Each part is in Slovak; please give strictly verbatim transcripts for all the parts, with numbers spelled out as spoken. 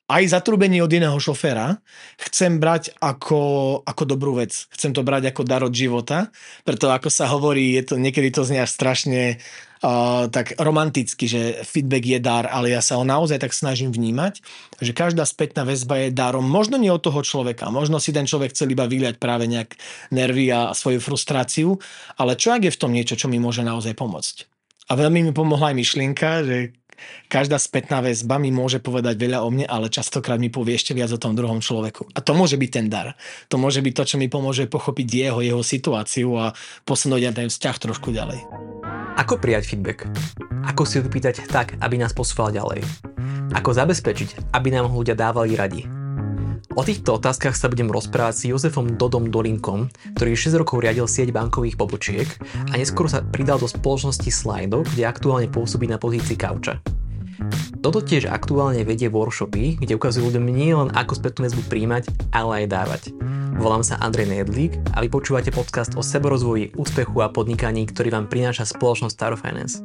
aj zatrúbenie od iného šoféra chcem brať ako, ako dobrú vec. Chcem to brať ako dar od života, preto ako sa hovorí, je to, niekedy to znie až strašne uh, tak romanticky, že feedback je dar, ale ja sa ho naozaj tak snažím vnímať, že každá spätná väzba je darom, možno nie od toho človeka, možno si ten človek chcel iba vyliať práve nejak nervy a svoju frustráciu, ale čo ak je v tom niečo, čo mi môže naozaj pomôcť. A veľmi mi pomohla aj myšlienka, že každá spätná väzba mi môže povedať veľa o mne, ale častokrát mi povie ešte viac o tom druhom človeku. A to môže byť ten dar. To môže byť to, čo mi pomôže pochopiť jeho, jeho situáciu a posunúť aj ten vzťah trošku ďalej. Ako prijať feedback? Ako si ho vypýtať tak, aby nás posúval ďalej? Ako zabezpečiť, aby nám ľudia dávali radi? O týchto otázkach sa budem rozprávať s Jozefom Dodom Dolinkom, ktorý šesť rokov riadil sieť bankových pobočiek a neskôr sa pridal do spoločnosti Slido, kde aktuálne pôsobí na pozícii kauča. Dodo tiež aktuálne vedie workshopy, kde ukazujú ľuďom nie len ako spätnú väzbu príjmať, ale aj dávať. Volám sa Andrej Nedlík a vy počúvate podcast o seberozvoji, úspechu a podnikaní, ktorý vám prináša spoločnosť Star Finance.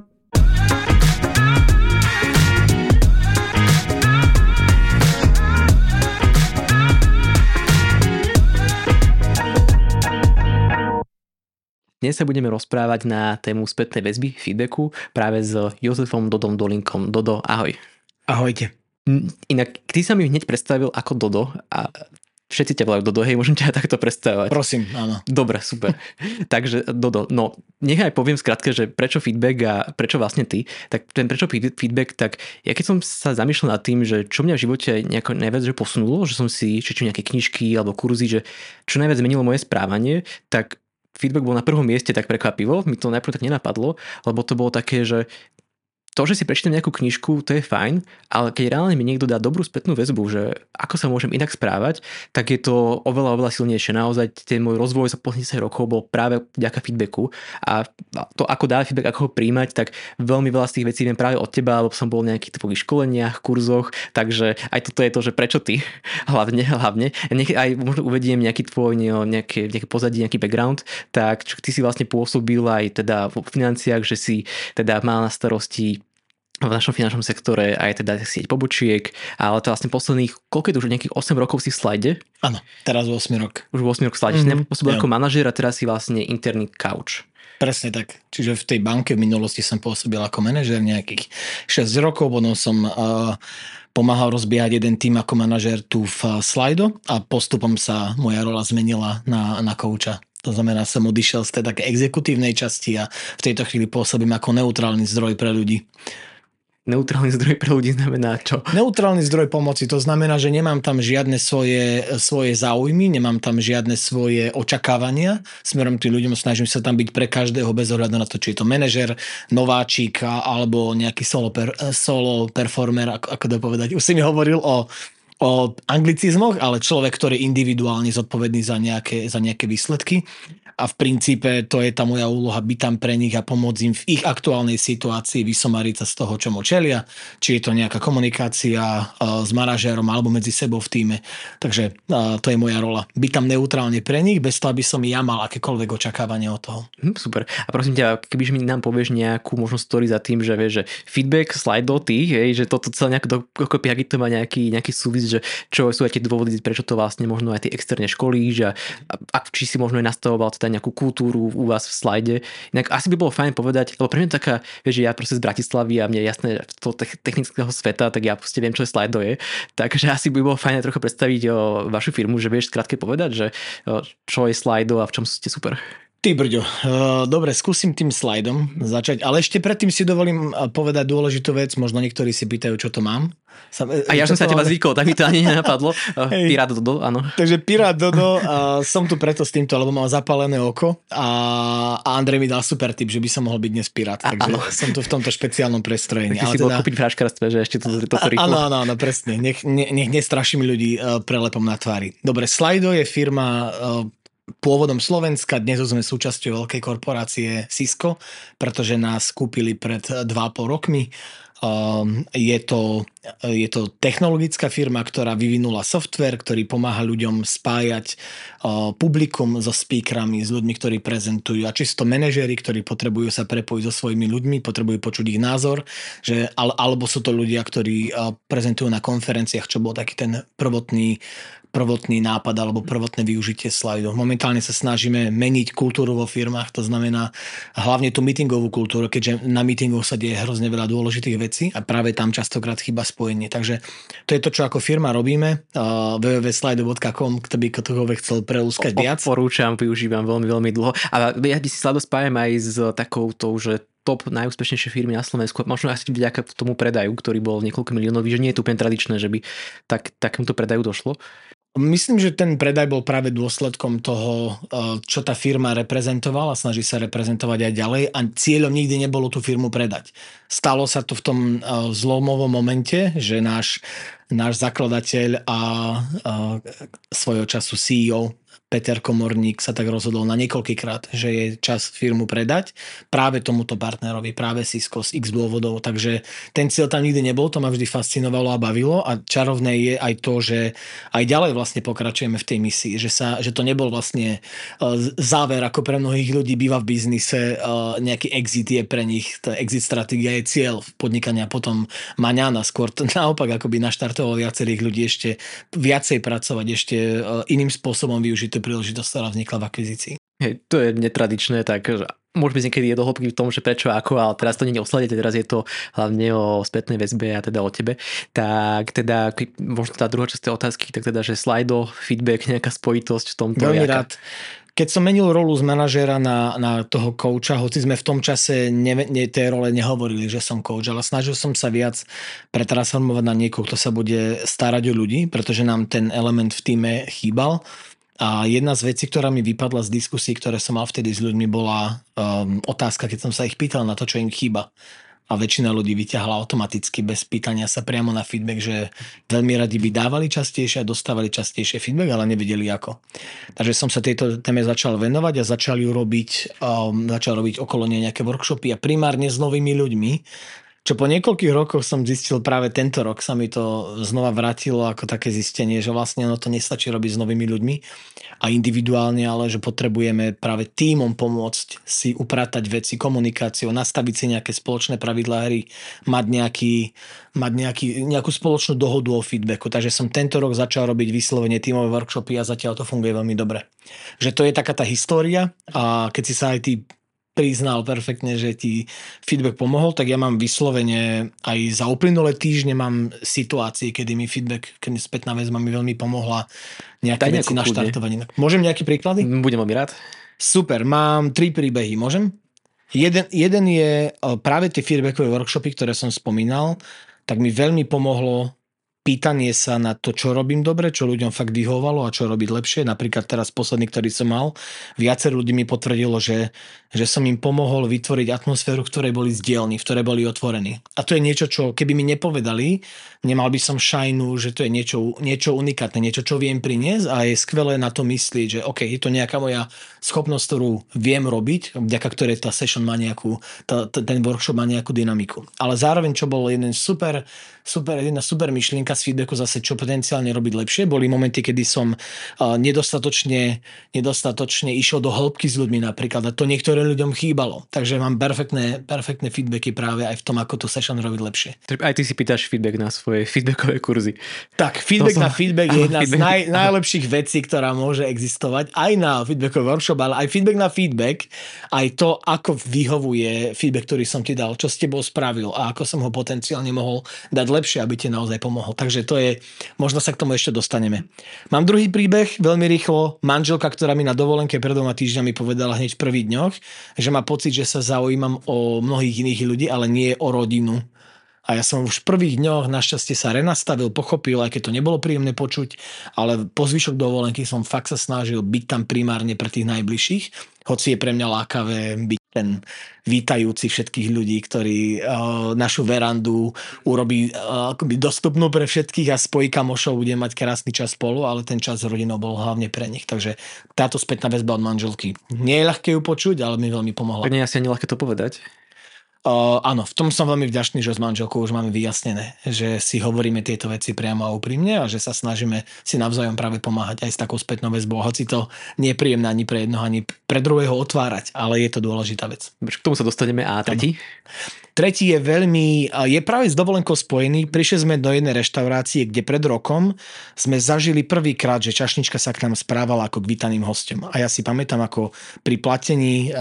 Dnes sa budeme rozprávať na tému spätnej väzby, feedbacku, práve s Jozefom Dodom Dolinkom. Dodo, ahoj. Ahojte. Inak, ty sa mi hneď predstavil ako Dodo a všetci ťa volajú Dodo, hej, môžem ťa takto predstavovať. Prosím, áno. Dobre, super. Takže Dodo, no, nechaj poviem skrátke, že prečo feedback a prečo vlastne ty. Tak ten prečo feedback, tak ja keď som sa zamýšľal nad tým, že čo mňa v živote nejako najviac že posunulo, že som si čítal nejaké knižky alebo kurzy, že čo najviac zmenilo moje správanie, tak feedback bol na prvom mieste tak prekvapivo, mi to najprv tak nenapadlo, lebo to bolo také, že to, že si prečítam nejakú knižku, to je fajn, ale keď reálne mi niekto dá dobrú spätnú väzbu, že ako sa môžem inak správať, tak je to oveľa, oveľa silnejšie. Naozaj ten môj rozvoj za posledných desať rokov bol práve vďaka feedbacku a to, ako dávať feedback, ako ho príjmať, tak veľmi veľa z tých vecí viem práve od teba, lebo som bol v nejakých tvojich školeniach, kurzoch, takže aj toto je to, že prečo ty, hlavne, hlavne. Nech aj možno uvediem nejaký tvoj, nejaké, nejaké pozadie, nejaký background, tak čo ty si vlastne pôsobil aj teda v financiách, že si teda mal na starosti v našom finančnom sektore aj teda sieť pobočiek, ale to vlastne posledných, koľko je to už nejakých osem rokov si v Slide? Áno, teraz osem rok. Už osem rokov v Slide. Mm-hmm. Pôsobil ako manažér a teraz si vlastne interný kauč. Presne tak. Čiže v tej banke v minulosti som pôsobil ako manažér nejakých šesť rokov, potom som uh, pomáhal rozbiehať jeden tým ako manažér tu v Slido a postupom sa moja rola zmenila na, na kauča. To znamená, som odišiel z tej také exekutívnej časti a v tejto chvíli pôsobím ako neutrálny zdroj pre ľudí. Neutrálny zdroj pre ľudí znamená čo? Neutrálny zdroj pomoci, to znamená, že nemám tam žiadne svoje, svoje záujmy, nemám tam žiadne svoje očakávania. Smerom tým ľuďom snažím sa tam byť pre každého bez ohľadu na to, či je to manažer, nováčik alebo nejaký solo, per, solo performer, ako, ako to povedať. Už si mi hovoril o, o anglicizmoch, ale človek, ktorý je individuálne zodpovedný za nejaké, za nejaké výsledky. A v princípe to je tá moja úloha byť tam pre nich a pomôcť im v ich aktuálnej situácii vysomariť sa z toho, čo mu čelia. Či je to nejaká komunikácia uh, s manažérom alebo medzi sebou v tíme. Takže uh, to je moja rola. Byť tam neutrálne pre nich, bez toho, aby som ja mal akékoľvek očakávanie od toho. Hm, super. A prosím ťa, kebyže mi nám povieš nejakú možnosť story za tým, že vieš, že feedback, slide do ty, hej, že toto celé nejako dokopy, aký to má nejaký, nejaký súvis, že čo sú aj tie dôvody, prečo to vlastne možno aj tie externe školíš a, a či si možno aj nastavoval teda nejakú kultúru u vás v Slide. Inak asi by bolo fajn povedať, lebo pre mňa taká, vieš, že ja proste z Bratislavy a mne je jasné z toho technického sveta, tak ja proste viem, čo je Slido je. Takže asi by bolo fajn trochu predstaviť o vašu firmu, že vieš skrátke povedať, že čo je Slido a v čom ste super. Ty brďo, dobre, skúsim tým slajdom začať, ale ešte predtým si dovolím povedať dôležitú vec, možno niektorí si pýtajú, čo to mám. A ja som sa teba zvykol, tak mi to ani nenapadlo. Hey. Pirát Dodo, áno. Takže Pirát Dodo, a som tu preto s týmto, lebo mám zapálené oko a, a Andrej mi dal super tip, že by som mohol byť dnes pirát, takže áno. Som tu v tomto špeciálnom prestrojení. Tak si si teda... bol kúpiť v hračkárstve, že ešte toto to, to rýchlo. Áno, áno, áno, presne, nech, nech, nech nestraším ľudí prelepom na tvári. Dobre, Slido je firma pôvodom Slovenska, dnes sme súčasťou veľkej korporácie Cisco, pretože nás kúpili pred dva a pol rokmi. Je to Je to technologická firma, ktorá vyvinula software, ktorý pomáha ľuďom spájať publikum so speakerami, s ľuďmi, ktorí prezentujú. A čisto manažéri, ktorí potrebujú sa prepojiť so svojimi ľuďmi, potrebujú počuť ich názor, že, alebo sú to ľudia, ktorí prezentujú na konferenciách, čo bol taký ten prvotný prvotný nápad alebo prvotné využitie slajdov. Momentálne sa snažíme meniť kultúru vo firmách, to znamená hlavne tú meetingovú kultúru, keďže na meetingoch sa deje hrozne veľa dôležitých vecí a práve tam častokrát chýba spojenie. Takže to je to, čo ako firma robíme. Uh, w w w bodka slido bodka com, kto by ktokoľvek chcel preúskať viac. Porúčam, využívam veľmi, veľmi dlho. A ja si Slido spájam aj s takouto, že top najúspešnejšie firmy na Slovensku. Možno asi vďaka tomu predaju, ktorý bol niekoľko miliónový, že nie je to úplne tradičné, že by tak, takémuto predaju došlo. Myslím, že ten predaj bol práve dôsledkom toho, čo tá firma reprezentovala, snaží sa reprezentovať aj ďalej a cieľom nikdy nebolo tú firmu predať. Stalo sa to v tom zlomovom momente, že náš, náš zakladateľ a, a svojho času C E O Peter Komorník sa tak rozhodol na niekoľkýkrát, že je čas firmu predať práve tomuto partnerovi, práve Cisco z x dôvodov, takže ten cieľ tam nikdy nebol, to ma vždy fascinovalo a bavilo a čarovné je aj to, že aj ďalej vlastne pokračujeme v tej misii, že, sa, že to nebol vlastne záver, ako pre mnohých ľudí býva v biznise, nejaký exit je pre nich, tá exit stratégia je cieľ podnikania potom maňána, skôr naopak akoby naštartoval viacerých ľudí ešte viacej pracovať, ešte iným spôsobom využiť príležitosť, ktorá vznikla v akvizícii. Hej, to je netradičné, tak môže byť niekedy je do hĺbky v tom, že prečo, ako, ale teraz to nie je o slade, teraz je to hlavne o spätnej väzbe a teda o tebe. Tak teda, možno tá druhá časť tej otázky, tak teda, že Slido, feedback, nejaká spojitosť v tomto. Veľmi jaká... rád. Keď som menil rolu z manažéra na, na toho kouča, hoci sme v tom čase ne, ne, tej role nehovorili, že som kouč, ale snažil som sa viac pretransformovať na niekoho, kto sa bude starať o ľudí, pretože nám ten element v týme chýbal. A jedna z vecí, ktorá mi vypadla z diskusí, ktoré som mal vtedy s ľuďmi, bola um, otázka, keď som sa ich pýtal na to, čo im chýba. A väčšina ľudí vyťahla automaticky bez pýtania sa priamo na feedback, že veľmi radi by dávali častejšie a dostávali častejšie feedback, ale nevedeli ako. Takže som sa tejto téme začal venovať a začal ju robiť, um, začal robiť okolo nej nejaké workshopy a primárne s novými ľuďmi, čo po niekoľkých rokoch som zistil práve tento rok sa mi to znova vrátilo ako také zistenie, že vlastne no to nestačí robiť s novými ľuďmi a individuálne, ale že potrebujeme práve tímom pomôcť si upratať veci komunikáciou, nastaviť si nejaké spoločné pravidlá hry, mať, nejaký, mať nejaký, nejakú spoločnú dohodu o feedbacku. Takže som tento rok začal robiť vyslovene tímové workshopy a zatiaľ to funguje veľmi dobre. Že to je taká tá história a keď si sa aj ty priznal perfektne, že ti feedback pomohol, tak ja mám vyslovene aj za uplynulé týždne mám situácie, kedy mi feedback, keď spätná väzba mi veľmi pomohla nejaké veci naštartovať. Môžem nejaké príklady? Budem veľmi rád. Super, mám tri príbehy, môžem? Jeden, jeden je práve tie feedbackové workshopy, ktoré som spomínal, tak mi veľmi pomohlo pýtanie sa na to, čo robím dobre, čo ľuďom fakt vyhovalo a čo robiť lepšie. Napríklad teraz posledný, ktorý som mal, viacero ľudí mi potvrdilo, že, že som im pomohol vytvoriť atmosféru, v ktorej boli zdielni, v ktorej boli otvorení. A to je niečo, čo keby mi nepovedali, nemal by som šajnu, že to je niečo, niečo unikátne, niečo, čo viem priniesť a je skvelé na to myslieť, že OK, je to nejaká moja schopnosť, ktorú viem robiť, vďaka ktorej tá session má nejakú, tá, ten workshop má nejakú dynamiku. Ale zároveň, čo bol jeden super, super, jedna super myšlienka z feedbacku zase, čo potenciálne robiť lepšie, boli momenty, kedy som uh, nedostatočne, nedostatočne išiel do hĺbky s ľuďmi napríklad a to niektorým ľuďom chýbalo. Takže mám perfektné, perfektné feedbacky práve aj v tom, ako tú session robiť lepšie. Aj ty si pýtaš feedback na svoje feedbackové kurzy. Tak, feedback som... na feedback je jedna feedback. z naj, najlepších vecí, ktorá môže existovať aj na feedbackový workshop, ale aj feedback na feedback, aj to, ako vyhovuje feedback, ktorý som ti dal, čo s tebou spravil a ako som ho potenciálne mohol dať lepšie, aby ti naozaj pomohol. Takže to je, možno sa k tomu ešte dostaneme. Mám druhý príbeh, veľmi rýchlo. Manželka, ktorá mi na dovolenke pred dvoma týždňami povedala hneď v prvých dňoch, že má pocit, že sa zaujímam o mnohých iných ľudí, ale nie o rodinu. A ja som už v prvých dňoch našťastie sa renastavil, pochopil, aj keď to nebolo príjemné počuť, ale po zvyšok dovolenky som fakt sa snažil byť tam primárne pre tých najbližších, hoci je pre mňa lákavé byť ten vítajúci všetkých ľudí, ktorí uh, našu verandu urobí uh, akoby dostupnú pre všetkých a spojí kamošov, bude mať krásny čas spolu, ale ten čas s rodinou bol hlavne pre nich. Takže táto spätná väzba od manželky. Nie je ľahké ju počuť, ale mi veľmi pomohla. Nie je asi ani ľahké to povedať. Uh, áno, v tom som veľmi vďačný, že s manželkou už máme vyjasnené, že si hovoríme tieto veci priamo a úprimne a že sa snažíme si navzájom práve pomáhať aj s takou spätnou väzbou, hoci to nie je príjemné ani pre jednoho, ani pre druhého otvárať, ale je to dôležitá vec. K tomu sa dostaneme. A tretí? Tretí je veľmi, je práve s dovolenkou spojený. Prišli sme do jednej reštaurácie, kde pred rokom sme zažili prvýkrát, že čašnička sa k nám správala ako k vítaným hostom. A ja si pamätám, ako pri platení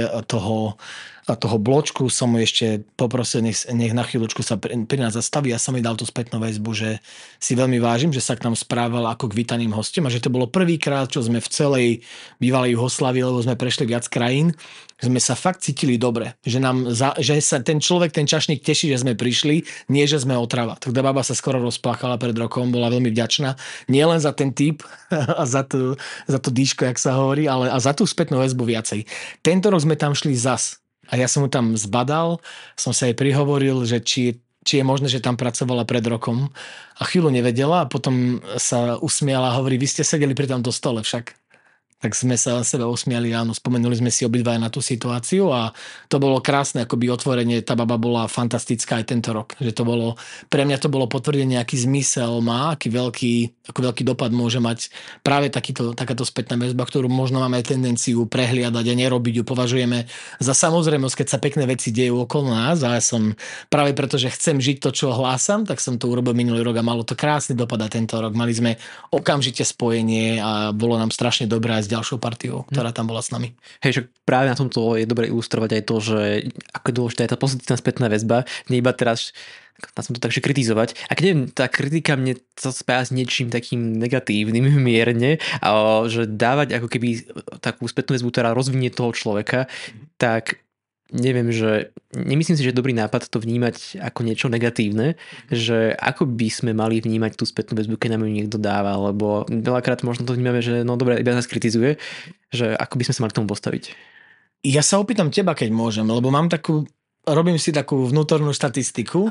toho a toho bločku som mu ešte poprosil, nech, nech na chvíľočku sa pri, pri nás zastaví. Ja som jej dal tú spätnú väzbu, že si veľmi vážim, že sa k nám správal ako k vítaným hostom a že to bolo prvýkrát, čo sme v celej bývalej Juhoslávii, lebo sme prešli viac krajín, sme sa fakt cítili dobre. Že, nám za, že sa ten človek, ten čašník teší, že sme prišli, nie že sme otrava. Teda baba sa skoro rozplakala pred rokom, bola veľmi vďačná. Nie len za ten typ a za to, za to dýško, jak sa hovorí, ale a za tú spätnú väzbu viacej. Tento rok sme tam šli zas. A ja som mu tam zbadal, som sa jej prihovoril, že či, či je možné, že tam pracovala pred rokom. A chvíľu nevedela a potom sa usmiala a hovorí, vy ste sedeli pri tomto stole však. Tak sme sa sebe usmiali, áno, spomenuli sme si obidva na tú situáciu a to bolo krásne, akoby otvorenie, tá baba bola fantastická aj tento rok. Že to bolo, pre mňa to bolo potvrdenie, aký zmysel má, aký veľký, aký veľký dopad môže mať práve takýto, takáto spätná väzba, ktorú možno máme tendenciu prehliadať a nerobiť ju, považujeme za samozrejmosť, keď sa pekné veci dejú okolo nás a ja som práve preto, že chcem žiť to, čo hlásam, tak som to urobil minulý rok a malo to krásny dopad a tento rok. Mali sme okamžite spojenie a bolo nám strašne dobré s ďalšou partiou, ktorá tam bola s nami. Hej, že práve na tomto je dobre ilustrovať aj to, že ako je dôležitá je tá pozitívna spätná väzba, nie iba teraz na som to takže kritizovať. A keď neviem, tá kritika mne sa spája s niečím takým negatívnym mierne, a že dávať ako keby takú spätnú väzbu, ktorá rozvinie toho človeka, tak neviem, že nemyslím si, že je dobrý nápad to vnímať ako niečo negatívne, že ako by sme mali vnímať tú spätnú väzbu, keď nám ju niekto dáva, lebo veľakrát možno to vnímame, že no dobre, iba nás kritizuje, že ako by sme sa mali k tomu postaviť. Ja sa opýtam teba, keď môžem, lebo mám takú, robím si takú vnútornú štatistiku.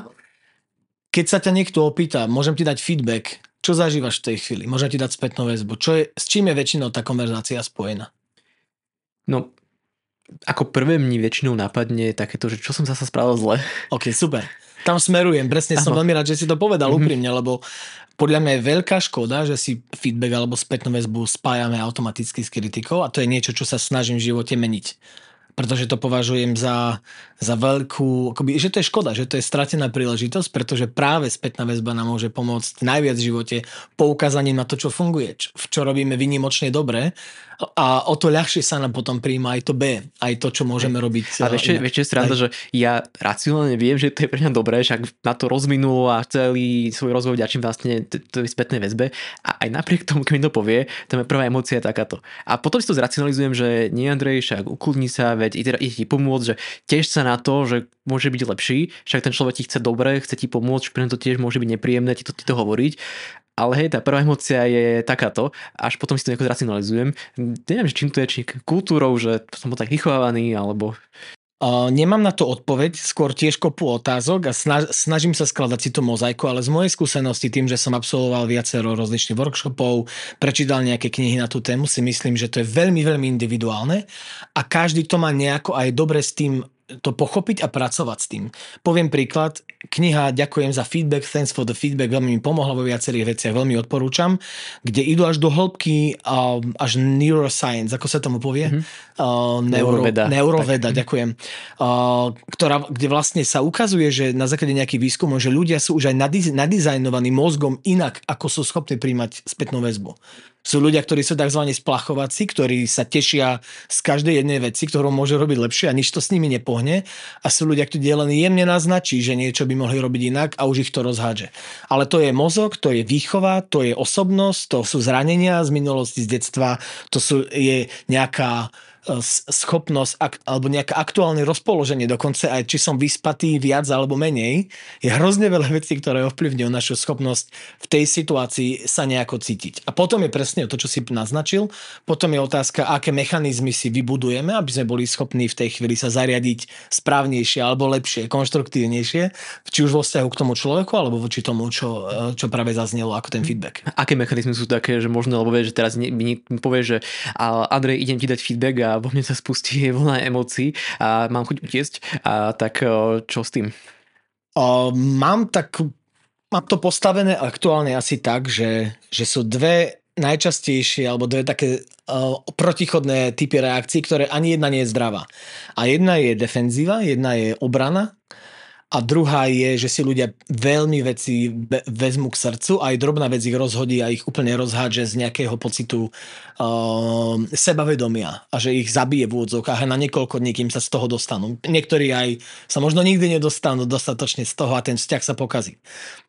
Keď sa ťa niekto opýta, môžem ti dať feedback, čo zažívaš v tej chvíli? Môžem ti dať spätnú väzbu. Čo je, s čím je väčšinou tá konverzácia spojená? No, ako prvé mne väčšinou napadne takéto, že čo som zasa spravil zle. Ok, super. Tam smerujem. Presne som veľmi rád, že si to povedal mm-hmm. úprimne, lebo podľa mňa je veľká škoda, že si feedback alebo spätnú väzbu spájame automaticky s kritikou a to je niečo, čo sa snažím v živote meniť. Pretože to považujem za, za veľkú, akoby, že to je škoda, že to je stratená príležitosť, pretože práve spätná väzba nám môže pomôcť najviac v živote poukázaním na to, čo funguje, čo, čo robíme výnimočne dobre a o to ľahšie sa nám potom prijíma aj to B, aj to, čo môžeme robiť. A vieš, vieš, sranda, že ja racionálne viem, že to je pre mňa dobré, však na to rozvinulo a celý svoj rozvoj vďačím vlastne tej spätnej väzbe a aj napriek tomu, keď mi to povie, tam je prvá emócia takáto. A potom si to zracionalizujem, že nie Andrej, však ukludni sa, veď ide ti pomôcť, že tiež sa na to, že môže byť lepší, však ten človek ti chce dobre, chce ti pomôcť, pre to tiež môže byť nepríjemné ti to, ti to hovoriť. Ale hej, tá prvá emócia je takáto, až potom si to nejako zracionalizujem. Neviem, čím to je, či kultúrou, že som bol tak vychovávaný, alebo... Uh, nemám na to odpoveď, skôr tiež kopu otázok a snaž, snažím sa skladať si tú mozaiku, ale z mojej skúsenosti tým, že som absolvoval viacero rozličných workshopov, prečítal nejaké knihy na tú tému, si myslím, že to je veľmi, veľmi individuálne a každý to má nejako aj dobre s tým to pochopiť a pracovať s tým. Poviem príklad, kniha Ďakujem za feedback, thanks for the feedback, veľmi mi pomohla vo viacerých veciach, veľmi odporúčam, kde idú až do hĺbky, uh, až neuroscience, ako sa tomu povie? Mm-hmm. Uh, neuro, neuroveda. Neuroveda, tak. Ďakujem. Uh, ktorá, kde vlastne sa ukazuje, že na základe nejakých výskumov, že ľudia sú už aj nadiz- nadizajnovaní mozgom inak, ako sú schopní príjmať spätnú väzbu. Sú ľudia, ktorí sú tzv. Splachovací, ktorí sa tešia z každej jednej veci, ktorú môže robiť lepšie a nič to s nimi nepohne. A sú ľudia, ktorí len jemne naznačí, že niečo by mohli robiť inak a už ich to rozhádže. Ale to je mozog, to je výchova, to je osobnosť, to sú zranenia z minulosti, z detstva, to sú, je nejaká schopnosť alebo nejaké aktuálne rozpoloženie, dokonca aj či som vyspatý viac alebo menej, je hrozne veľa vecí, ktoré ovplyvňujú našu schopnosť v tej situácii sa nejako cítiť. A potom je presne to, čo si naznačil, potom je otázka, aké mechanizmy si vybudujeme, aby sme boli schopní v tej chvíli sa zariadiť správnejšie alebo lepšie, konštruktívnejšie, či už vo vzťahu k tomu človeku, alebo voči tomu, čo, čo práve zaznelo ako ten feedback. Aké mechanizmy sú také, že možno, lebo vieš, že teraz mi povie, že Andrej, idem ti dať feedback a a vo mne sa spustí vlna emócií a mám chuť utiesť, a tak čo s tým? Uh, mám tak, mám to postavené aktuálne asi tak, že, že sú dve najčastejšie alebo dve také uh, protichodné typy reakcií, ktoré ani jedna nie je zdravá. A jedna je defenzíva, jedna je obrana a druhá je, že si ľudia veľmi veci be- vezmú k srdcu a aj drobná vec ich rozhodí a ich úplne rozhádže z nejakého pocitu uh, sebavedomia a že ich zabije v úvodzovkách a na niekoľko dní, kým sa z toho dostanú. Niektorí aj sa možno nikdy nedostanú dostatočne z toho a ten vzťah sa pokazí.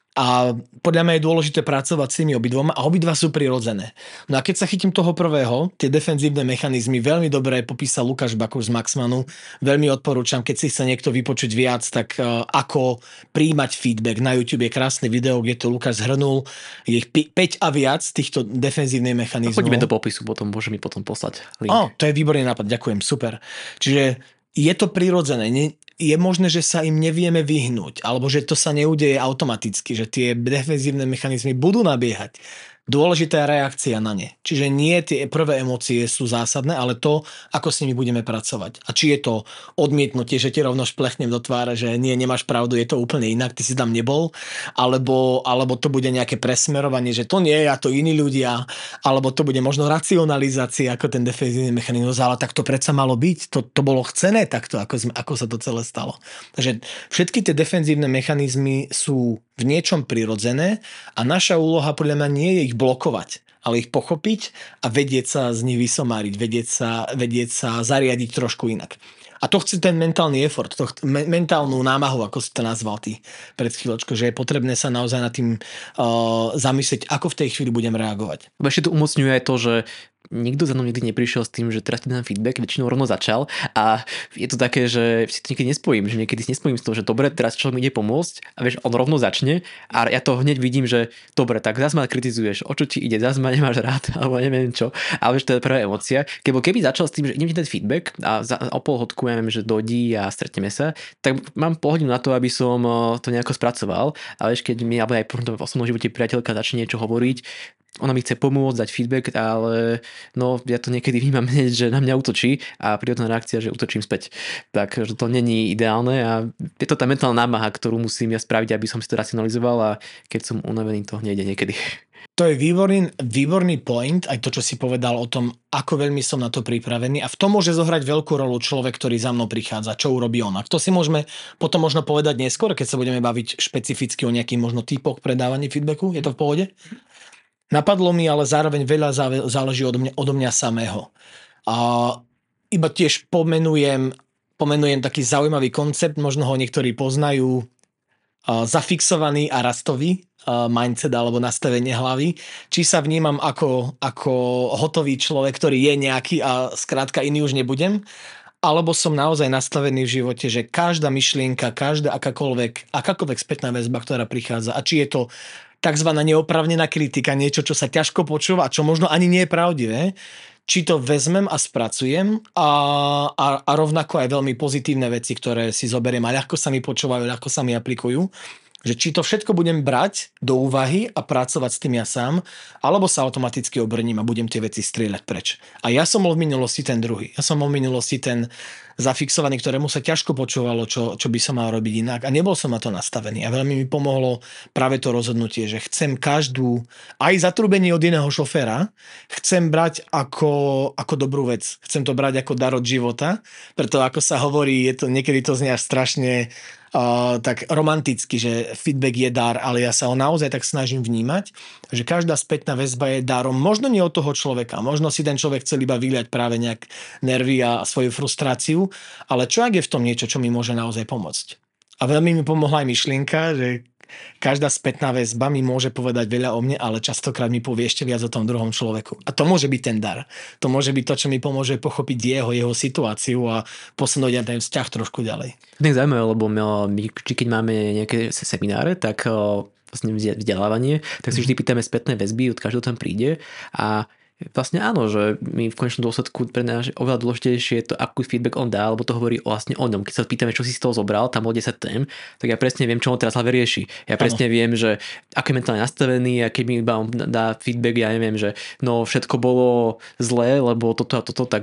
A podľa mňa je dôležité pracovať s tými obidvoma a obidva sú prirodzené. No a keď sa chytím toho prvého, tie defenzívne mechanizmy veľmi dobre popísal Lukáš Bakúš z Maxmanu. Veľmi odporúčam, keď si chce niekto vypočuť viac, tak uh, ako príjmať feedback. Na YouTube je krásne video, kde to Lukáš zhrnul. Je ich päť a viac týchto defenzívnych mechanizmov. Poďme do popisu, potom môže mi potom poslať link. Ó, to je výborný nápad, ďakujem, super. Čiže je to prirodzené. Je možné, že sa im nevieme vyhnúť, alebo že to sa neudeje automaticky, že tie defenzívne mechanizmy budú nabiehať. Dôležitá je reakcia na ne. Čiže nie tie prvé emócie sú zásadné, ale to, ako s nimi budeme pracovať. A či je to odmietnutie, že ti rovno šplechnem do tváre, že nie, nemáš pravdu, je to úplne inak, ty si tam nebol, alebo, alebo to bude nejaké presmerovanie, že to nie, a to iní ľudia, alebo to bude možno racionalizácia, ako ten defenzívny mechanizmus, ale tak to predsa malo byť, to, to bolo chcené takto, ako, sme, ako sa to celé stalo. Takže všetky tie defenzívne mechanizmy sú v niečom prirodzené a naša úloha podľa mňa nie je ich blokovať, ale ich pochopiť a vedieť sa z nich vysomáriť, vedieť sa, vedieť sa zariadiť trošku inak. A to chce ten mentálny effort, to chce, me, mentálnu námahu, ako si to nazval ty pred chvíľočkou, že je potrebné sa naozaj nad tým uh, zamyslieť, ako v tej chvíli budem reagovať. Ešte to umocňuje aj to, že nikto za mnou nikdy neprišiel s tým, že teraz ti dám feedback, väčšinou rovno začal a je to také, že si to niekedy nespojím, že niekedy si nespojím s toho, že dobre, teraz človek mi ide pomôcť a vieš, on rovno začne a ja to hneď vidím, že dobre, tak zás ma kritizuješ, o čo ti ide, zás ma nemáš rád, alebo neviem čo, ale vieš, to je prvá emócia. Keby, keby začal s tým, že idem ti dať feedback a za, o pol hodku, ja viem, že dojdí a stretneme sa, tak mám pol hodinu na to, aby som to nejako spracoval, ale vieš, keď mi alebo aj v osobnom živote priateľka začne niečo hovoriť, ona mi chce pomôcť, dať feedback, ale no ja to niekedy vnímam hneď, že na mňa útočí a prírodná reakcia, že útočím späť. Takže to není ideálne a je to tá mentálna námaha, ktorú musím ja spraviť, aby som si to racionalizoval a keď som unavený, to nejde niekedy. To je výborný, výborný point, aj to, čo si povedal o tom, ako veľmi som na to pripravený a v tom môže zohrať veľkú rolu človek, ktorý za mnou prichádza, čo urobí on. A to si môžeme potom možno povedať neskôr, keď sa budeme baviť špecificky o nejakých možno typoch predávaní feedbacku. Je to v pohode? Napadlo mi, ale zároveň veľa záleží od mňa, odo mňa samého. A iba tiež pomenujem, pomenujem taký zaujímavý koncept, možno ho niektorí poznajú, zafixovaný a rastový mindset alebo nastavenie hlavy. Či sa vnímam ako, ako hotový človek, ktorý je nejaký a skrátka iný už nebudem, alebo som naozaj nastavený v živote, že každá myšlienka, každá akákoľvek, akákoľvek spätná väzba, ktorá prichádza, a či je to takzvaná neoprávnená kritika, niečo, čo sa ťažko počúva a čo možno ani nie je pravdivé, či to vezmem a spracujem a, a, a rovnako aj veľmi pozitívne veci, ktoré si zoberiem a ľahko sa mi počúvajú, ľahko sa mi aplikujú, že či to všetko budem brať do úvahy a pracovať s tým ja sám, alebo sa automaticky obrním a budem tie veci strieľať preč. A ja som bol v minulosti ten druhý. Ja som bol v minulosti ten zafixovaný, ktorému sa ťažko počúvalo, čo, čo by som mal robiť inak. A nebol som na to nastavený. A veľmi mi pomohlo práve to rozhodnutie, že chcem každú, aj zatrubenie od iného šoféra, chcem brať ako, ako dobrú vec. Chcem to brať ako dar od života. Preto ako sa hovorí, je to, niekedy to znie až strašne Uh, tak romanticky, že feedback je dar, ale ja sa ho naozaj tak snažím vnímať, že každá spätná väzba je darom, možno nie od toho človeka, možno si ten človek chcel iba vyliať práve nejak nervy a svoju frustráciu, ale čo ak je v tom niečo, čo mi môže naozaj pomôcť. A veľmi mi pomohla aj myšlienka, že každá spätná väzba mi môže povedať veľa o mne, ale častokrát mi povie ešte viac o tom druhom človeku. A to môže byť ten dar. To môže byť to, čo mi pomôže pochopiť jeho, jeho situáciu a posunúť aj ten vzťah trošku ďalej. To je zaujímavé, lebo my, či keď máme nejaké semináre, tak vlastne vzdelávanie, tak si vždy pýtame spätné väzby, od každého tam príde a vlastne áno, že my v konečnom dôsledku pre nás oveľa dôležitejšie je to, aký feedback on dá, lebo to hovorí vlastne o ňom. Keď sa pýtame, čo si z toho zobral, tam bolo desať tém, tak ja presne viem, čo on teraz hlave rieši. Ja presne ano. Viem, že ako je mentálne nastavený a keď mi iba on dá feedback, ja neviem, že no všetko bolo zlé, lebo toto a toto, tak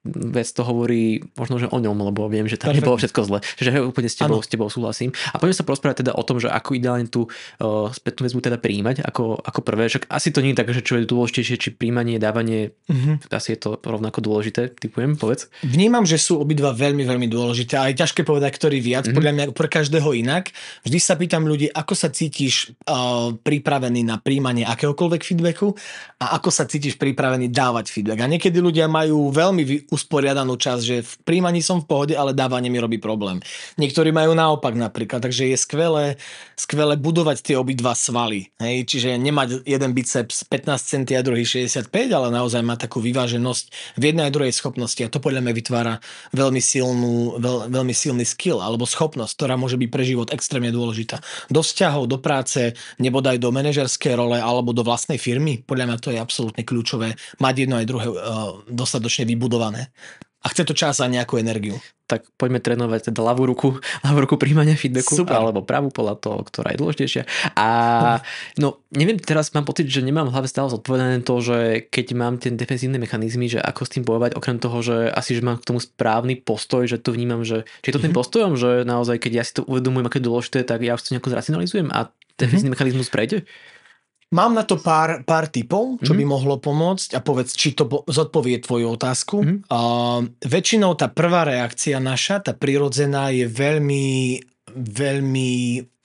vec to hovorí možno, že o ňom, lebo viem, že tam Perfect. nebolo všetko zle. Čiže úplne s tebou, Áno. s tebou súhlasím. A poďme sa porozprávať teda o tom, že ako ideálne tú uh, spätnú väzbu teda prijímať ako, ako prvé. Však asi to nie je tak, že čo je dôležitejšie, či príjmanie, dávanie, mm-hmm. asi je to rovnako dôležité, typujem, povedz. Vnímam, že sú obidva veľmi, veľmi dôležité a je ťažké povedať, ktorý viac, mm-hmm. podľa mňa pre každého inak. Vždy sa pýtam ľudí, ako sa cítiš uh, pripravený na príjmanie akéhokoľvek feedbacku a ako sa cítiš pripravený dávať feedback. A niekedy ľudia majú veľmi usporiadanú časť, že v príjmaní som v pohode, ale dávanie mi robí problém. Niektorí majú naopak napríklad, takže je skvelé, skvelé budovať tie obidva svaly. Hej? Čiže nemať jeden biceps pätnásť centimetrov a druhý šesťdesiatpäť, ale naozaj mať takú vyváženosť v jednej aj druhej schopnosti a to podľa mňa vytvára veľmi silnú, veľ, veľmi silný skill alebo schopnosť, ktorá môže byť pre život extrémne dôležitá. Do vzťahov, do práce, nebodaj do manažerskej role alebo do vlastnej firmy. Podľa mňa to je absolútne kľúčové mať jedno aj druhé uh, dostatočne vybudované. A chce to čas a nejakú energiu. Tak poďme trénovať teda ľavú ruku, ľavú ruku príjmania feedbacku, super. Alebo pravú podľa toho, ktorá je dôležitejšia. A no, neviem, teraz mám pocit, že nemám v hlave stále zodpovedané to, že keď mám tie defenzívne mechanizmy, že ako s tým bojovať, okrem toho, že asi, že mám k tomu správny postoj, že to vnímam, že či je to tým postojom, že naozaj, keď ja si to uvedomujem, aké je dôležité, tak ja už to nejako zracionalizujem a defenzívny mm-hmm. mechanizmus prejde? Mám na to pár, pár tipov, čo mm-hmm. by mohlo pomôcť a povedz, či to zodpovie tvoju otázku. Mm-hmm. Uh, väčšinou tá prvá reakcia naša, tá prirodzená, je veľmi, veľmi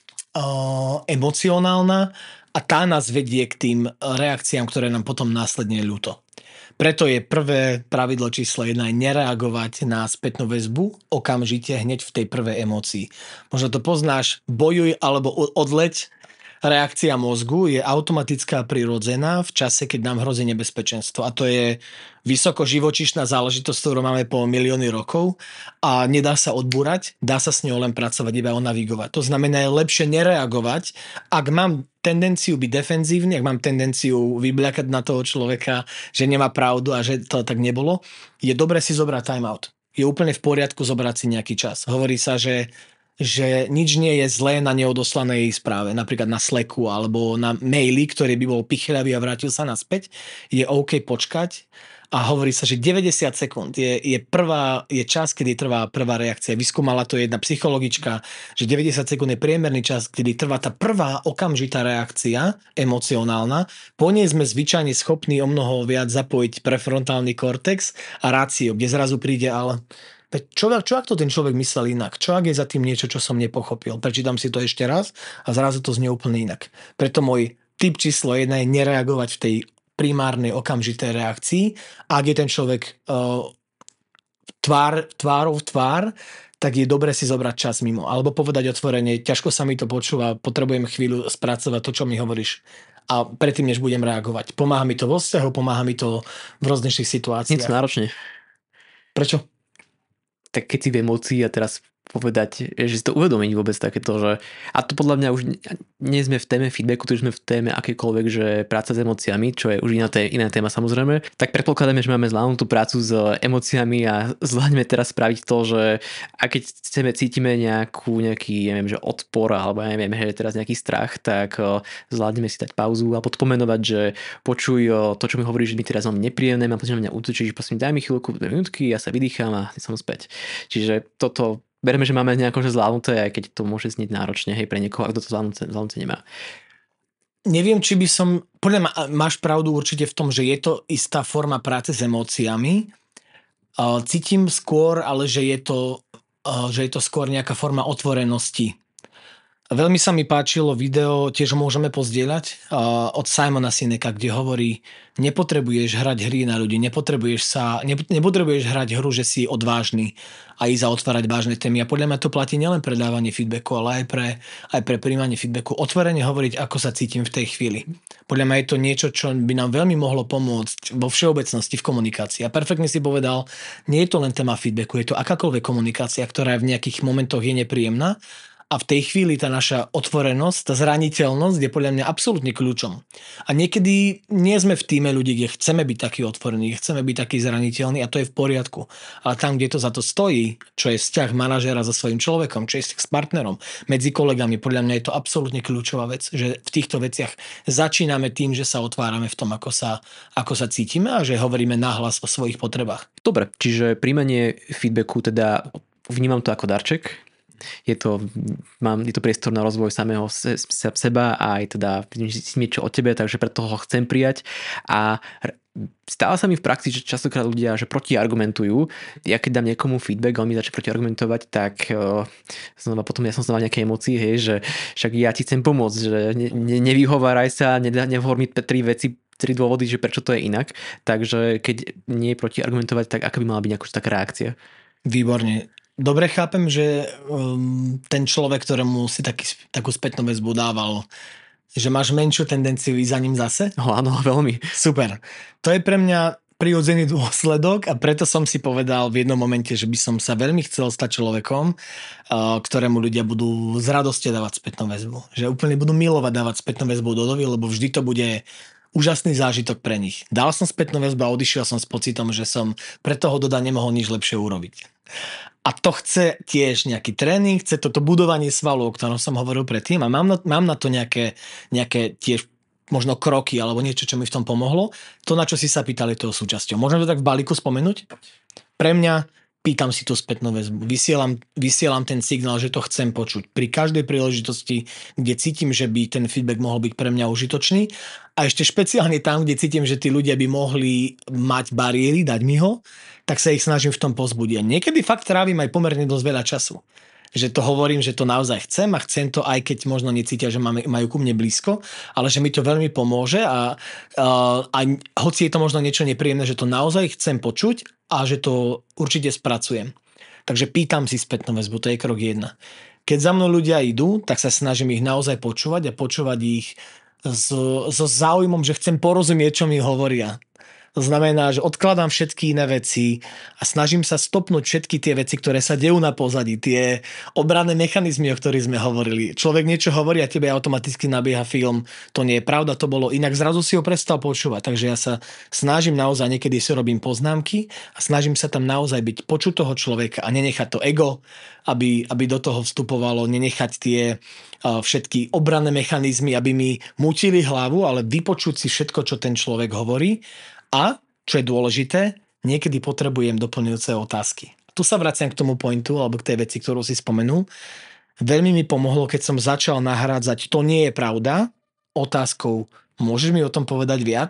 uh, emocionálna a tá nás vedie k tým reakciám, ktoré nám potom následne ľúto. Preto je prvé pravidlo číslo jedna nereagovať na spätnú väzbu okamžite hneď v tej prvej emócii. Možno to poznáš, bojuj alebo odleď. Reakcia mozgu je automatická a prirodzená v čase, keď nám hrozí nebezpečenstvo. A to je vysoko živočíšna záležitosť, ktorú máme po milióny rokov a nedá sa odbúrať, dá sa s ňou len pracovať, iba o navigovať. To znamená, je lepšie nereagovať, ak mám tendenciu byť defenzívny, ak mám tendenciu vybľakať na toho človeka, že nemá pravdu a že to tak nebolo, je dobre si zobrať time out. Je úplne v poriadku zobrať si nejaký čas. Hovorí sa, že že nič nie je zlé na neodoslanej správe, napríklad na Slacku alebo na maili, ktorý by bol pichľavý a vrátil sa naspäť, je OK počkať a hovorí sa, že deväťdesiat sekúnd je, je, prvá, je čas, kedy trvá prvá reakcia. Vyskúmala to jedna psychologička, že deväťdesiat sekúnd je priemerný čas, kedy trvá tá prvá okamžitá reakcia emocionálna. Po nej sme zvyčajne schopní o mnoho viac zapojiť prefrontálny kortex a rácio, kde zrazu príde ale... Čo, čo ak to ten človek myslel inak? Čo ak je za tým niečo, čo som nepochopil? Prečítam si to ešte raz a zrazu to znie úplne inak. Preto môj tip číslo jedna je nereagovať v tej primárnej okamžitej reakcii. Ak je ten človek uh, tvár, tvárov v tvár, tak je dobre si zobrať čas mimo. Alebo povedať otvorene, ťažko sa mi to počúva, potrebujem chvíľu spracovať to, čo mi hovoríš. A predtým, než budem reagovať. Pomáha mi to vo vzťahu, pomáha mi to v rôznych situáciách. Nic náročne. Prečo? Tak keď si v emócii a teraz povedať, že si to uvedomiť vôbec takéto, že a to podľa mňa už nie sme v téme feedbacku, to už sme v téme akékoľvek, že práca s emóciami, čo je už iná, té, iná téma samozrejme, tak predpokladáme, že máme zvládnutú prácu s emóciami a zvládneme teraz spraviť to, že a keď chceme, cítime nejakú, nejaký, neviem, že odpor alebo ja neviem, že teraz nejaký strach, tak zvládneme si dať pauzu a podpomenovať, že počuj to, čo mi hovoríš, že mi teraz mám nepríjemné, mám pocit, že mňa útočíš, prosím, daj mi chvíľku, dve minútky, ja sa vydýcham a som späť. Čiže toto bereme, že máme nejako že zvládnuté, aj keď to môže znieť náročne, hej, pre niekoho, ak to zvládnuté, zvládnuté nemá. Neviem, či by som... Podľa ma, máš pravdu určite v tom, že je to istá forma práce s emóciami. Cítim skôr, ale že je to, že je to skôr nejaká forma otvorenosti. Veľmi sa mi páčilo video, tiež môžeme pozdieľať, od Simona Sineka, kde hovorí, nepotrebuješ hrať hry na ľudí, nepotrebuješ sa, nepotrebuješ hrať hru, že si odvážny a ísť a otvárať vážne témy. A podľa mňa to platí nielen pre dávanie feedbacku, ale aj pre, aj pre prijímanie feedbacku. Otvorene hovoriť, ako sa cítim v tej chvíli. Podľa mňa je to niečo, čo by nám veľmi mohlo pomôcť vo všeobecnosti v komunikácii. A perfektne si povedal, nie je to len téma feedbacku, je to akákoľvek komunikácia, ktorá v nejakých momentoch je nepríjemná. A v tej chvíli tá naša otvorenosť, tá zraniteľnosť je podľa mňa absolútne kľúčom. A niekedy nie sme v tíme ľudí, kde chceme byť takí otvorení, chceme byť takí zraniteľní a to je v poriadku. Ale tam, kde to za to stojí, čo je vzťah manažéra so svojím človekom, čo je vzťah s partnerom, medzi kolegami, podľa mňa je to absolútne kľúčová vec, že v týchto veciach začíname tým, že sa otvárame v tom, ako sa, ako sa cítime a že hovoríme nahlas o svojich potrebách. Dobre, čiže príjmanie feedbacku, teda vnímam to ako darček. Je to, mám, je to priestor na rozvoj samého se, se, seba a aj teda niečo o tebe, takže preto ho chcem prijať. A stáva sa mi v praxi, že častokrát ľudia, že protiargumentujú. Ja keď dám niekomu feedback a on mi začne protiargumentovať, tak uh, znova potom ja som znova nejaké emócie, hej, že však ja ti chcem pomôcť, že ne, ne, nevyhováraj sa, ne, nehovor mi tri veci, tri dôvody, že prečo to je inak. Takže keď nie je protiargumentovať, tak aká by mala byť nejaká taká reakcia? Výborne. Dobre chápem, že um, ten človek, ktorému si taký, takú spätnú väzbu dával, že máš menšiu tendenciu ísť za ním zase? No, áno, veľmi. Super. To je pre mňa prirodzený dôsledok a preto som si povedal v jednom momente, že by som sa veľmi chcel stať človekom, uh, ktorému ľudia budú z radosti dávať spätnú väzbu. Že úplne budú milovať dávať spätnú väzbu Dodovi, lebo vždy to bude úžasný zážitok pre nich. Dal som spätnú väzbu a odišiel som s pocitom, že som pre toho Doda nemohol nič lepšie urobiť. A to chce tiež nejaký tréning, chce toto budovanie svalov, o ktorom som hovoril predtým a mám na, mám na to nejaké, nejaké tiež možno kroky alebo niečo, čo mi v tom pomohlo. To, na čo si sa pýtali, toho súčasťou. Môžem to tak v balíku spomenúť? Pre mňa pýtam si tú spätnú väzbu. Vysielam, vysielam ten signál, že to chcem počuť. Pri každej príležitosti, kde cítim, že by ten feedback mohol byť pre mňa užitočný a ešte špeciálne tam, kde cítim, že tí ľudia by mohli mať bariéry, dať mi ho, tak sa ich snažím v tom pozbudiť. Niekedy fakt trávim aj pomerne dosť veľa času. Že to hovorím, že to naozaj chcem a chcem to, aj keď možno necítia, že máme, majú ku mne blízko, ale že mi to veľmi pomôže a, a, a hoci je to možno niečo nepríjemné, že to naozaj chcem počuť a že to určite spracujem. Takže pýtam si spätnú väzbu, to je krok jedna. Keď za mnou ľudia idú, tak sa snažím ich naozaj počúvať a počúvať ich so, so záujmom, že chcem porozumieť, čo mi hovoria. To znamená, že odkladám všetky iné veci a snažím sa stopnúť všetky tie veci, ktoré sa dejú na pozadí, tie obranné mechanizmy, o ktorých sme hovorili. Človek niečo hovorí a tebe automaticky nabieha film. To nie je pravda, to bolo inak. Zrazu si ho prestal počúvať. Takže ja sa snažím naozaj, niekedy si robím poznámky a snažím sa tam naozaj byť počuť toho človeka a nenechať to ego, aby, aby do toho vstupovalo, nenechať tie uh, všetky obranné mechanizmy, aby mi mutili hlavu, ale vypočuť si všetko, čo ten človek hovorí. A, čo je dôležité, niekedy potrebujem doplňujúce otázky. Tu sa vraciam k tomu pointu, alebo k tej veci, ktorú si spomenul. Veľmi mi pomohlo, keď som začal nahrádzať to nie je pravda otázkou, môžeš mi o tom povedať viac?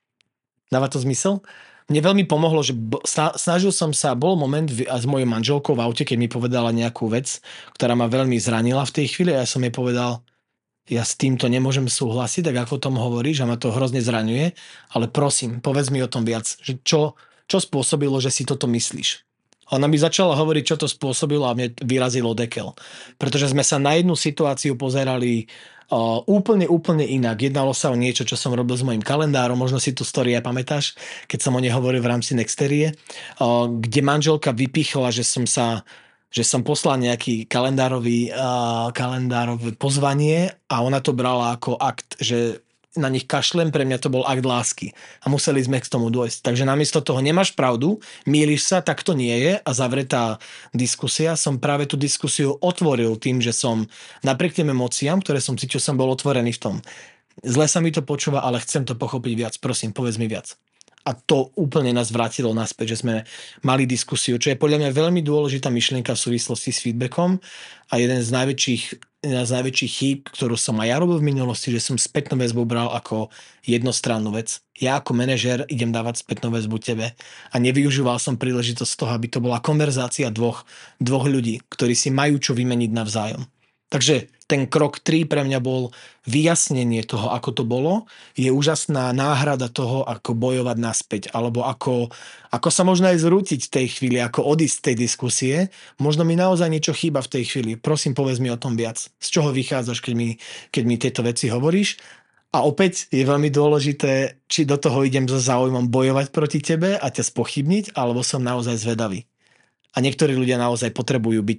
Dáva to zmysel? Mne veľmi pomohlo, že snažil som sa, bol moment s mojou manželkou v aute, keď mi povedala nejakú vec, ktorá ma veľmi zranila v tej chvíli a ja som jej povedal, ja s týmto nemôžem súhlasiť, tak ako o tom hovoríš a ma to hrozne zraňuje, ale prosím, povedz mi o tom viac, že čo, čo spôsobilo, že si toto myslíš. Ona mi začala hovoriť, čo to spôsobilo a mne vyrazilo dekel. Pretože sme sa na jednu situáciu pozerali uh, úplne, úplne inak. Jednalo sa o niečo, čo som robil s mojím kalendárom, možno si tú story aj pamätáš, keď som o nej hovoril v rámci Nexterie, uh, kde manželka vypichla, že som sa že som poslal nejaký kalendárový, uh, kalendárové pozvanie a ona to brala ako akt, že na nich kašlem, pre mňa to bol akt lásky. A museli sme k tomu dôjsť. Takže namiesto toho nemáš pravdu, mýliš sa, tak to nie je a zavretá diskusia. Som práve tú diskusiu otvoril tým, že som napriek tým emóciám, ktoré som cítil, som bol otvorený v tom. Zle sa mi to počúva, ale chcem to pochopiť viac. Prosím, povedz mi viac. A to úplne nás vrátilo naspäť, že sme mali diskusiu, čo je podľa mňa veľmi dôležitá myšlienka v súvislosti s feedbackom a jeden z najväčších, jedna z najväčších chýb, ktorú som aj ja robil v minulosti, že som spätnú väzbu bral ako jednostrannú vec. Ja ako manažér idem dávať spätnú väzbu tebe a nevyužíval som príležitosť toho, aby to bola konverzácia dvoch, dvoch ľudí, ktorí si majú čo vymeniť navzájom. Takže ten krok tri pre mňa bol vyjasnenie toho, ako to bolo. Je úžasná náhrada toho, ako bojovať naspäť, alebo ako, ako sa možno aj zrútiť v tej chvíli, ako odísť z tej diskusie. Možno mi naozaj niečo chýba v tej chvíli. Prosím, povedz mi o tom viac. Z čoho vychádzaš, keď mi, keď mi tieto veci hovoríš? A opäť je veľmi dôležité, či do toho idem so záujmom bojovať proti tebe a ťa spochybniť, alebo som naozaj zvedavý. A niektorí ľudia naozaj potrebujú byť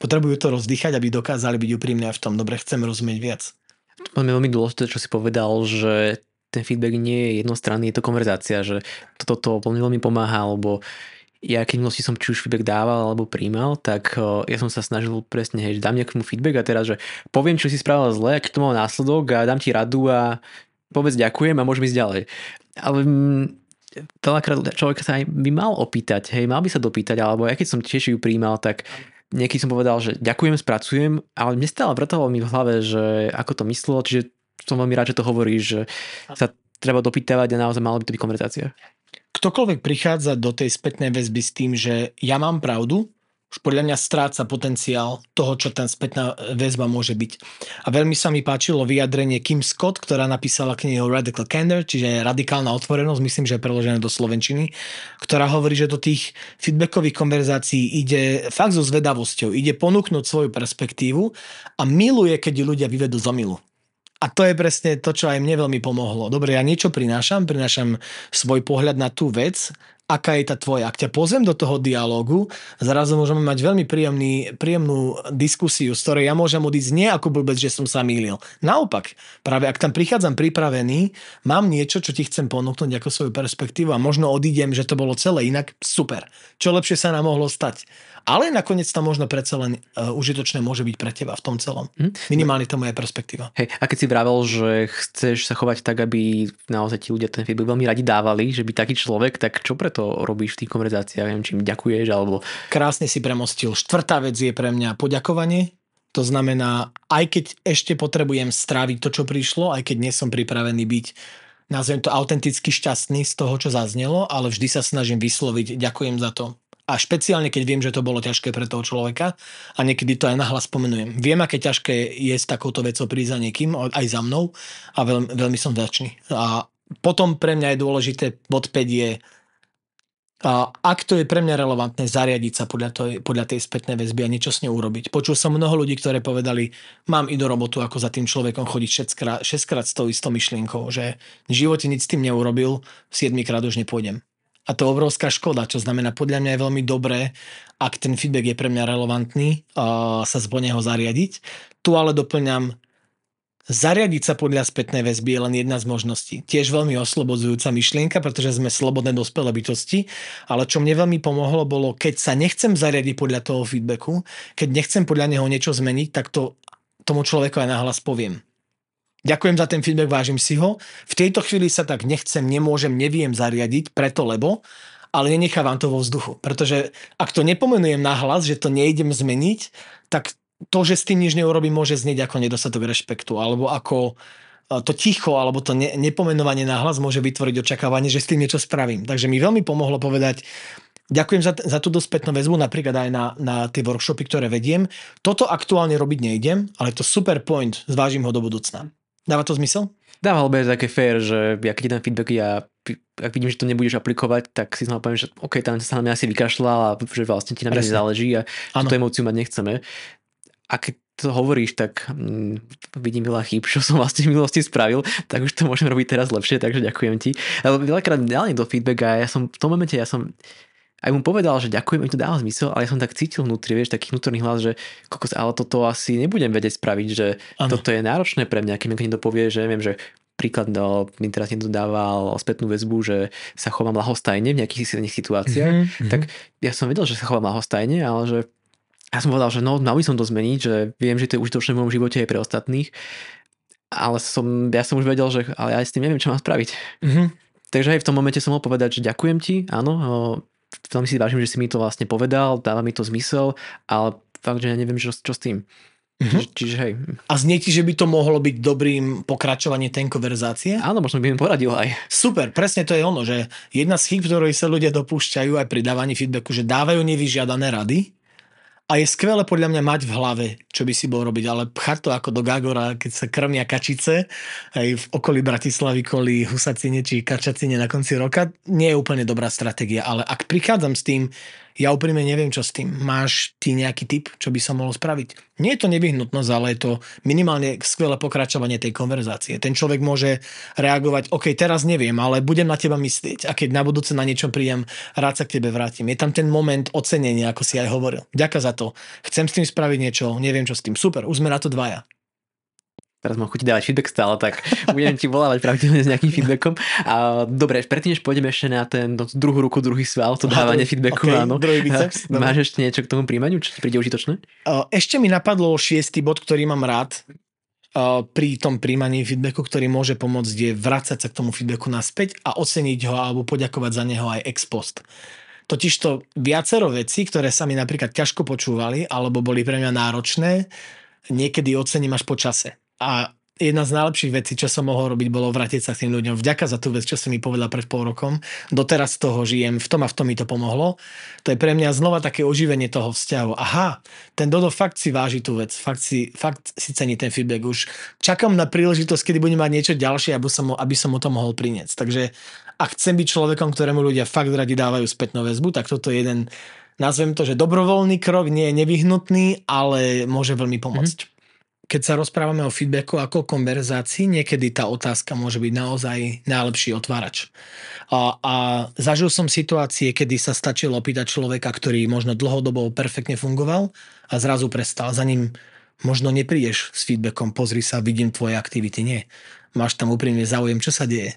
Potrebujú to rozdýchať, aby dokázali byť úprimní aj v tom. Dobre, chcem rozumieť viac. To je veľmi dôležité, čo si povedal, že ten feedback nie je jednostranný, je to konverzácia, že toto to veľmi, veľmi pomáha, lebo ja keď minulosti som či už feedback dával alebo príjmal, tak ja som sa snažil presne, hej, že dám nejakému feedback a teraz, že poviem, čo si spravil zle, aký to mal následok a dám ti radu a povedz ďakujem a môžem ísť ďalej. Ale veľakrát človek sa aj by mal opýtať, hej, mal by sa dopýtať, alebo ja keď som tiež ju príjmal, tak niekedy som povedal, že ďakujem, spracujem, ale mne stále vrtalo mi v hlave, že ako to myslelo, čiže som veľmi rád, že to hovoríš, že sa treba dopýtavať a naozaj mala by to byť konverzácia. Ktokoľvek prichádza do tej spätnej väzby s tým, že ja mám pravdu, už podľa mňa stráca potenciál toho, čo tá spätná väzba môže byť. A veľmi sa mi páčilo vyjadrenie Kim Scott, ktorá napísala knihu Radical Candor, čiže radikálna otvorenosť, myslím, že je preložené do slovenčiny, ktorá hovorí, že do tých feedbackových konverzácií ide fakt so zvedavosťou, ide ponúknuť svoju perspektívu a miluje, keď ľudia vyvedú z omylu. A to je presne to, čo aj mne veľmi pomohlo. Dobre, ja niečo prinášam, prinášam svoj pohľad na tú vec, aká je tá tvoja. Ak ťa pozvem do toho dialógu, zrazu môžeme mať veľmi príjemný, príjemnú diskusiu, z ktorej ja môžem odísť nie ako blbec, že som sa mýlil. Naopak, práve ak tam prichádzam pripravený, mám niečo, čo ti chcem ponúknuť ako svoju perspektívu a možno odídem, že to bolo celé inak, super. Čo lepšie sa nám mohlo stať. Ale nakoniec to možno predsa len uh, užitočné môže byť pre teba v tom celom. Hm? Minimálne to moja perspektíva. Hej, a keď si vravel, že chceš sa chovať tak, aby naozaj ti ľudia ten feedback veľmi radi dávali, že by taký človek, tak čo preto robíš v tých konverzáciách? Neviem, či im ďakuješ, alebo... Krásne si premostil. Štvrtá vec je pre mňa poďakovanie. To znamená, aj keď ešte potrebujem stráviť to, čo prišlo, aj keď nie som pripravený byť, nazvem to, autenticky šťastný z toho, čo zaznelo, ale vždy sa snažím vysloviť ďakujem za to. A špeciálne, keď viem, že to bolo ťažké pre toho človeka a niekedy to aj nahlas spomenujem. Viem, aké ťažké je s takouto vecou prísť za niekým, aj za mnou a veľmi, veľmi som vďačný. A potom pre mňa je dôležité, bod päť je, a ak to je pre mňa relevantné, zariadiť sa podľa, to, podľa tej spätnej väzby a niečo s ňou urobiť. Počul som mnoho ľudí, ktorí povedali, mám inú robotu, ako za tým človekom chodiť šesťkrát, šesťkrát s tou istou myšlienkou, že v živote nič s tým neurobil, siedmikrát už nepôjdem. A to je obrovská škoda, čo znamená, podľa mňa je veľmi dobré, ak ten feedback je pre mňa relevantný, uh, sa po neho zariadiť. Tu ale doplňam, zariadiť sa podľa spätnej väzby je len jedna z možností. Tiež veľmi oslobodzujúca myšlienka, pretože sme slobodné dospelé bytosti, ale čo mne veľmi pomohlo, bolo, keď sa nechcem zariadiť podľa toho feedbacku, keď nechcem podľa neho niečo zmeniť, tak to tomu človeku aj nahlas poviem. Ďakujem za ten feedback, vážim si ho. V tejto chvíli sa tak nechcem, nemôžem, neviem zariadiť, preto lebo, ale nenechávam to vo vzduchu. Pretože ak to nepomenujem nahlas, že to nejdem zmeniť, tak to, že s tým nič neurobím, môže znieť ako nedostatok rešpektu, alebo ako to ticho, alebo to ne, nepomenovanie nahlas môže vytvoriť očakávanie, že s tým niečo spravím. Takže mi veľmi pomohlo povedať, ďakujem za, za túto spätnú väzbu, napríklad aj na, na tie workshopy, ktoré vediem. Toto aktuálne robiť nejdem, ale to super point, zvážim ho do budúcna. Dáva to zmysel? Dáva, alebo je také fér, že ja keď dám feedback, ja ak vidím, že to nebudeš aplikovať, tak si znamená poviem, že OK, tam sa na mňa asi vykašľal a že vlastne ti na mňa nezáleží a ano. Túto emóciu mať nechceme. A keď to hovoríš, tak hm, vidím veľa chýb, čo som vlastne v minulosti spravil, tak už to môžem robiť teraz lepšie, takže ďakujem ti. Ale veľakrát dal niekto feedback a ja som v tom momente, ja som aj mu povedal, že ďakujem, mi to dáva zmysel, ale ja som tak cítil vnútri, vieš, taký vnútorný hlas, že kokos, ale toto asi nebudem vedieť spraviť, že ano. Toto je náročné pre mňa, keď mi niekto povie, že neviem, že príklad no, mi teraz niekto dával spätnú väzbu, že sa chovám ľahostajne v nejakých situáciách, mm-hmm. tak ja som vedel, že sa chovám ľahostajne, ale že ja som povedal, že no, mal by som to zmeniť, že viem, že to je užitočné v mojom živote aj pre ostatných, ale som, ja som už vedel, že ale ja s tým neviem, čo mám spraviť. Mm-hmm. Takže aj v tom momente som mohol povedať, že ďakujem ti, áno, veľmi si vážim, že si mi to vlastne povedal, dáva mi to zmysel, ale fakt, že ja neviem, čo, čo s tým. Mm-hmm. Čiže, čiže hej. A znie ti, že by to mohlo byť dobrým pokračovaním tej konverzácie? Áno, možno by mi poradil aj. Super, presne to je ono, že jedna z chýb, ktorej sa ľudia dopúšťajú aj pri dávaní feedbacku, že dávajú nevyžiadané rady. A je skvelé podľa mňa mať v hlave, čo by si bol robiť, ale pchať to ako do Gágora, keď sa krmia kačice aj v okolí Bratislavy, kvôli husacine či kačacine na konci roka, nie je úplne dobrá stratégia. Ale ak prichádzam s tým, Ja úprimne neviem, čo s tým. Máš ty nejaký tip, čo by sa mohlo spraviť? Nie je to nevyhnutnosť, ale je to minimálne skvelé pokračovanie tej konverzácie. Ten človek môže reagovať, OK, teraz neviem, ale budem na teba myslieť. A keď na budúce na niečo príjem, rád sa k tebe vrátim. Je tam ten moment ocenenia, ako si aj hovoril. Ďakujem za to. Chcem s tým spraviť niečo, neviem, čo s tým. Super, už sme na to dvaja. Teraz mám chuť dávať feedback stále, tak budem ti volávať pravidelne s nejakým feedbackom. A dobre, predtým, než pôjdeme ešte na ten no, druhú ruku, druhý sval, to dávanie feedbacku, okay, áno. Druhý biceps. Máš ešte niečo k tomu príjmaniu, čo ti príde užitočné? Ešte mi napadlo šiestý bod, ktorý mám rád pri tom príjmaní feedbacku, ktorý môže pomôcť, je vrácať sa k tomu feedbacku naspäť a oceniť ho alebo poďakovať za neho aj ex post. Totižto viacero vecí, ktoré sa mi napríklad ťažko počúvali alebo boli pre mňa náročné, niekedy ocením až po čase. A jedna z najlepších vecí, čo som mohol robiť, bolo vrátiť sa k tým ľuďom. Vďaka za tú vec, čo som mi povedal pred pol rokom. Doteraz z toho žijem, v tom a v tom mi to pomohlo. To je pre mňa znova také oživenie toho vzťahu. Aha, ten Dodo fakt si váži tú vec, fakt si, fakt si cení ten feedback. Už čakám na príležitosť, kedy budem mať niečo ďalšie, aby som, aby som mu to mohol priniesť. Takže ak chcem byť človekom, ktorému ľudia fakt radi dávajú spätnú väzbu, tak toto je jeden, nazvem to, že dobrovoľný krok, nie je nevyhnutný, ale môže veľmi pomôcť. Mm-hmm. Keď sa rozprávame o feedbacku ako o konverzácii, niekedy tá otázka môže byť naozaj najlepší otvárač. A, a zažil som situácie, kedy sa stačilo opýtať človeka, ktorý možno dlhodobo perfektne fungoval a zrazu prestal. Za ním možno neprídeš s feedbackom, pozri sa, vidím tvoje aktivity. Nie. Máš tam úprimne záujem, čo sa deje.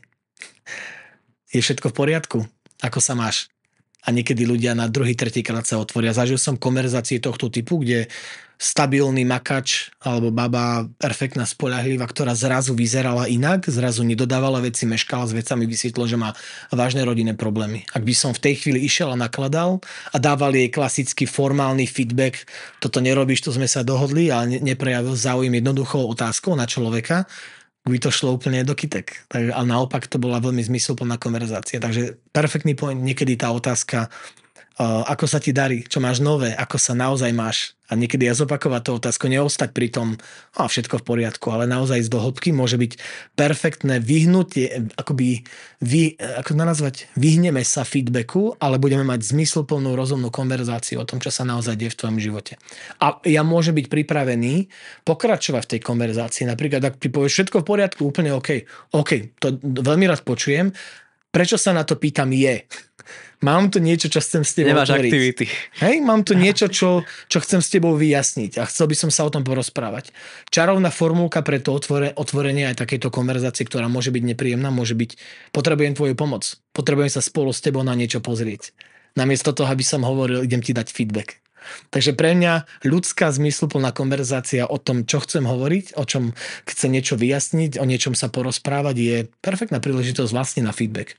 Je všetko v poriadku? Ako sa máš? A niekedy ľudia na druhý, tretí krát sa otvoria. Zažil som konverzácie tohto typu, kde stabilný makač alebo baba perfektná, spoľahlivá, ktorá zrazu vyzerala inak, zrazu nedodávala veci, meškala s vecami, vysvetlo, že má vážne rodinné problémy. Ak by som v tej chvíli išiel a nakladal a dával jej klasický formálny feedback, toto nerobíš, to sme sa dohodli, a neprejavil záujem jednoduchou otázkou na človeka, by to šlo úplne do kytek. A naopak to bola veľmi zmysluplná konverzácia. Takže perfektný point, niekedy tá otázka, Uh, ako sa ti darí, čo máš nové, ako sa naozaj máš. A niekedy ja zopakovať tú otázku, neostať pri tom, a všetko v poriadku, ale naozaj ísť do hĺbky môže byť perfektné vyhnutie, akoby vy, ako to nazvať, vyhneme sa feedbacku, ale budeme mať zmysluplnú, rozumnú konverzáciu o tom, čo sa naozaj deje v tvojom živote. A ja môžem byť pripravený pokračovať v tej konverzácii. Napríklad, ak ty povieš všetko v poriadku, úplne OK. OK, to veľmi rád počujem. Prečo sa na to pýtam je? Mám tu niečo, čo chcem s tebou Nemáš otvoriť. aktivity. Hej, mám tu niečo, čo, čo chcem s tebou vyjasniť a chcel by som sa o tom porozprávať. Čarovná formulka pre to otvore, otvorenie aj takéto konverzácie, ktorá môže byť nepríjemná, môže byť potrebujem tvoju pomoc. Potrebujem sa spolu s tebou na niečo pozrieť. Namiesto toho, aby som hovoril, idem ti dať feedback. Takže pre mňa ľudská zmysluplná konverzácia o tom, čo chcem hovoriť, o čom chcem niečo vyjasniť, o niečom sa porozprávať, je perfektná príležitosť vlastne na feedback.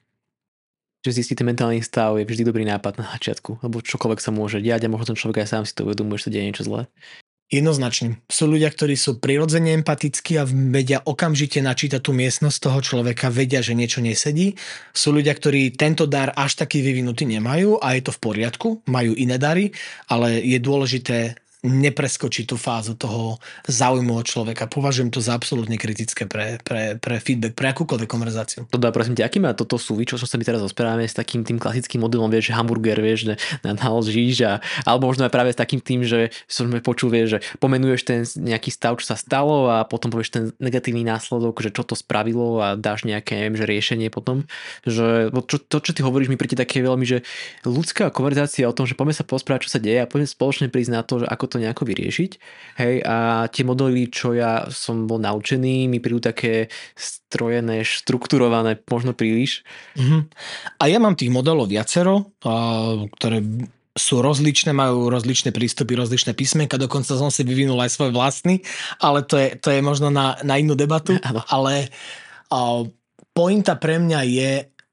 Že zistiť ten mentálny stav je vždy dobrý nápad na začiatku, lebo čokoľvek sa môže diať a možno ten človek aj sám si to uvedomuje, že sa deje niečo zlé. Jednoznačne. Sú ľudia, ktorí sú prirodzene empatickí a vedia okamžite načítať tú miestnosť toho človeka, vedia, že niečo nesedí. Sú ľudia, ktorí tento dar až taký vyvinutý nemajú a je to v poriadku, majú iné dary, ale je dôležité nepreskočiť tú fázu toho záujmu od človeka. Považujem to za absolútne kritické pre, pre, pre feedback, pre akúkoľvek konverzáciu. To dá, prosím ťa, aký má toto súvisť, čo sa mi teraz rozprávame s takým tým klasickým modelom, vieš, že hamburger, vieš, že naložíš a alebo možno aj práve s takým tým, že som počul, vieš, že pomenuješ ten nejaký stav, čo sa stalo a potom povieš ten negatívny následok, že čo to spravilo a dáš nejaké, neviem, že riešenie potom, že to, to, čo ty hovoríš, mi príde také veľmi, že ľudská konverzácia o tom, že poďme sa porozprávať, čo sa deje a poďme spoločne prísť na to, že ako to nejako vyriešiť. Hej, a tie modely, čo ja som bol naučený, mi prídu také strojené, štrukturované, možno príliš. Mm-hmm. A ja mám tých modelov viacero, ktoré sú rozličné, majú rozličné prístupy, rozličné písmenka, dokonca som si vyvinul aj svoj vlastný, ale to je, to je možno na, na inú debatu. Ale uh, pointa pre mňa je,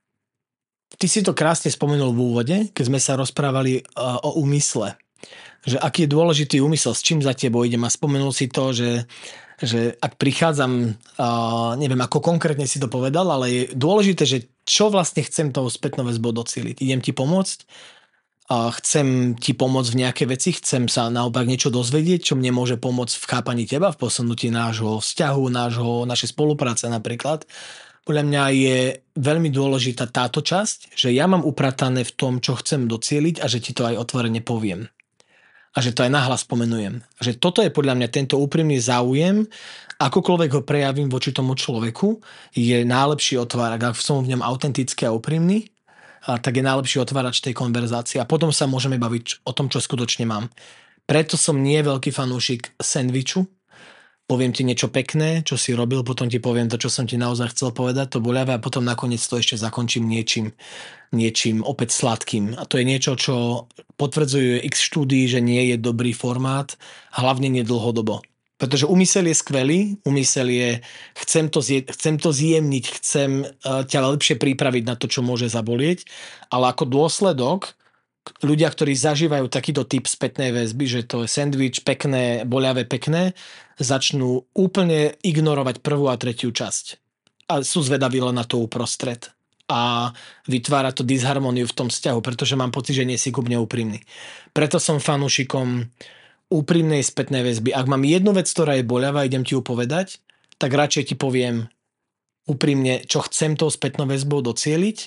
ty si to krásne spomenul v úvode, keď sme sa rozprávali uh, o úmysle. Že aký je dôležitý úmysel, s čím za tebou idem, a spomenul si to, že, že ak prichádzam, uh, neviem ako konkrétne si to povedal, ale je dôležité, že čo vlastne chcem toho spätnou väzbou docíliť. Idem ti pomôcť, uh, chcem ti pomôcť v nejaké veci, chcem sa naopak niečo dozvedieť, čo mne môže pomôcť v chápaní teba, v posunutí nášho vzťahu, nášho, našej spolupráce napríklad. Podľa mňa je veľmi dôležitá táto časť, že ja mám upratané v tom, čo chcem docieliť a že ti to aj otvorene poviem. A že to aj nahlas pomenujem. A že toto je podľa mňa tento úprimný záujem, akokoľvek ho prejavím voči tomu človeku, je najlepší otvárak. Ak som v ňom autentický a úprimný, a tak je najlepší otvárač tej konverzácie. A potom sa môžeme baviť o tom, čo skutočne mám. Preto som nie veľký fanúšik sendviču. Poviem ti niečo pekné, čo si robil, potom ti poviem to, čo som ti naozaj chcel povedať, to boľavé a potom nakoniec to ešte zakončím niečím, niečím opäť sladkým. A to je niečo, čo potvrdzuje x štúdií, že nie je dobrý formát, hlavne nie dlhodobo. Pretože úmysel je skvelý, úmysel je, chcem to, zje, chcem to zjemniť, chcem ťa lepšie pripraviť na to, čo môže zabolieť, ale ako dôsledok ľudia, ktorí zažívajú takýto typ spätnej väzby, že to je sendvič, pekné, boľavé, pekné, začnú úplne ignorovať prvú a tretiu časť. A sú zvedaví len na to uprostred. A vytvára to disharmóniu v tom vzťahu, pretože mám pocit, že nie si ku mne úprimný. Preto som fanúšikom úprimnej spätnej väzby. Ak mám jednu vec, ktorá je boľavá, idem ti ju povedať, tak radšej ti poviem úprimne, čo chcem tou spätnou väzbou docieliť.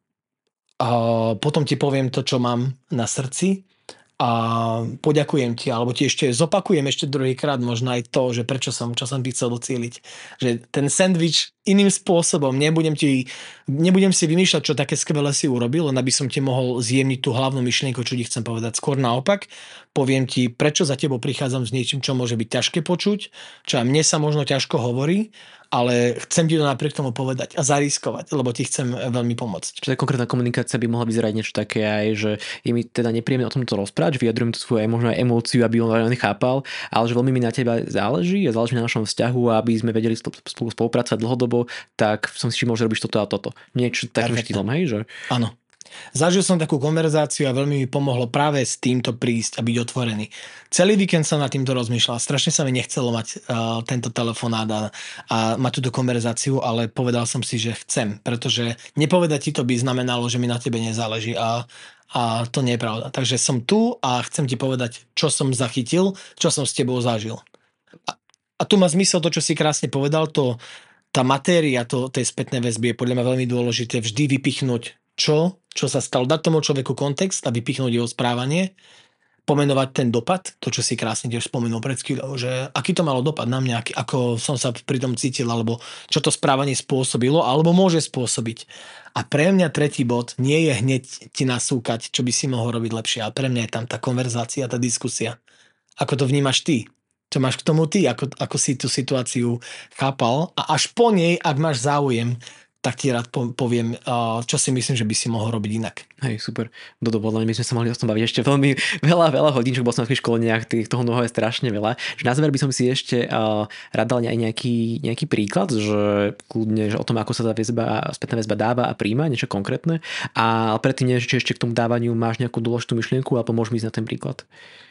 A potom ti poviem to, čo mám na srdci a poďakujem ti, alebo ti ešte zopakujem ešte druhýkrát možno aj to, že prečo som, čo som ti chcel docieliť. Že ten sendvič iným spôsobom, nebudem, ti, nebudem si vymýšľať, čo také skvelé si urobil, len aby som ti mohol zjemniť tú hlavnú myšlienku, čo ti chcem povedať. Skôr naopak, poviem ti, prečo za tebou prichádzam s niečím, čo môže byť ťažké počuť, čo aj mne sa možno ťažko hovorí, ale chcem ti to napriek tomu povedať a zariskovať, lebo ti chcem veľmi pomôcť. Čiže konkrétna komunikácia by mohla vyzerať niečo také aj, že je mi teda nepríjemné o tomto rozprávať, vyjadrujem tu svoju aj možno aj emóciu, aby on chápal, ale že veľmi mi na teba záleží a záleží na našom vzťahu a aby sme vedeli spolu spolupracovať dlhodobo, tak som si všimol, že robíš toto a toto. Niečo takým štýlom, hej? Že... Áno. Zažil som takú konverzáciu a veľmi mi pomohlo práve s týmto prísť a byť otvorený. Celý víkend som nad týmto rozmýšľal. Strašne sa mi nechcelo mať uh, tento telefonát a, a mať túto konverzáciu, ale povedal som si, že chcem, pretože nepovedať ti to by znamenalo, že mi na tebe nezáleží a, a to nie je pravda. Takže som tu a chcem ti povedať, čo som zachytil, čo som s tebou zažil. A, a tu má zmysel to, čo si krásne povedal, to, tá matéria to, tej spätnej väzby je podľa mňa veľmi dôležité vždy vypichnúť čo, čo sa stalo, dať tomu človeku kontext a vypichnúť jeho správanie, pomenovať ten dopad, to, čo si krásne tiež spomenul pred chvíľou, že aký to malo dopad na mňa, aký, ako som sa pri tom cítil, alebo čo to správanie spôsobilo, alebo môže spôsobiť. A pre mňa tretí bod nie je hneď ti nasúkať, čo by si mohol robiť lepšie, a pre mňa je tam tá konverzácia, tá diskusia. Ako to vnímaš ty? Čo máš k tomu ty? Ako, ako si tú situáciu chápal? A až po nej, ak máš záujem, tak ti rád poviem, čo si myslím, že by si mohol robiť inak. Hej, super. Dodo, podľa mňa by sme sa mohli o tom baviť ešte veľmi veľa, veľa hodín, čo bol som na tých školeniach, tých, toho mnoho je strašne veľa. Že na záver by som si ešte uh, rád dal aj nejaký, nejaký príklad, že kľudne, že o tom, ako sa tá väzba, spätná väzba dáva a príjma, niečo konkrétne. A predtým, než či ešte k tomu dávaniu máš nejakú dôležitú myšlienku, alebo môžeme ísť na ten príklad?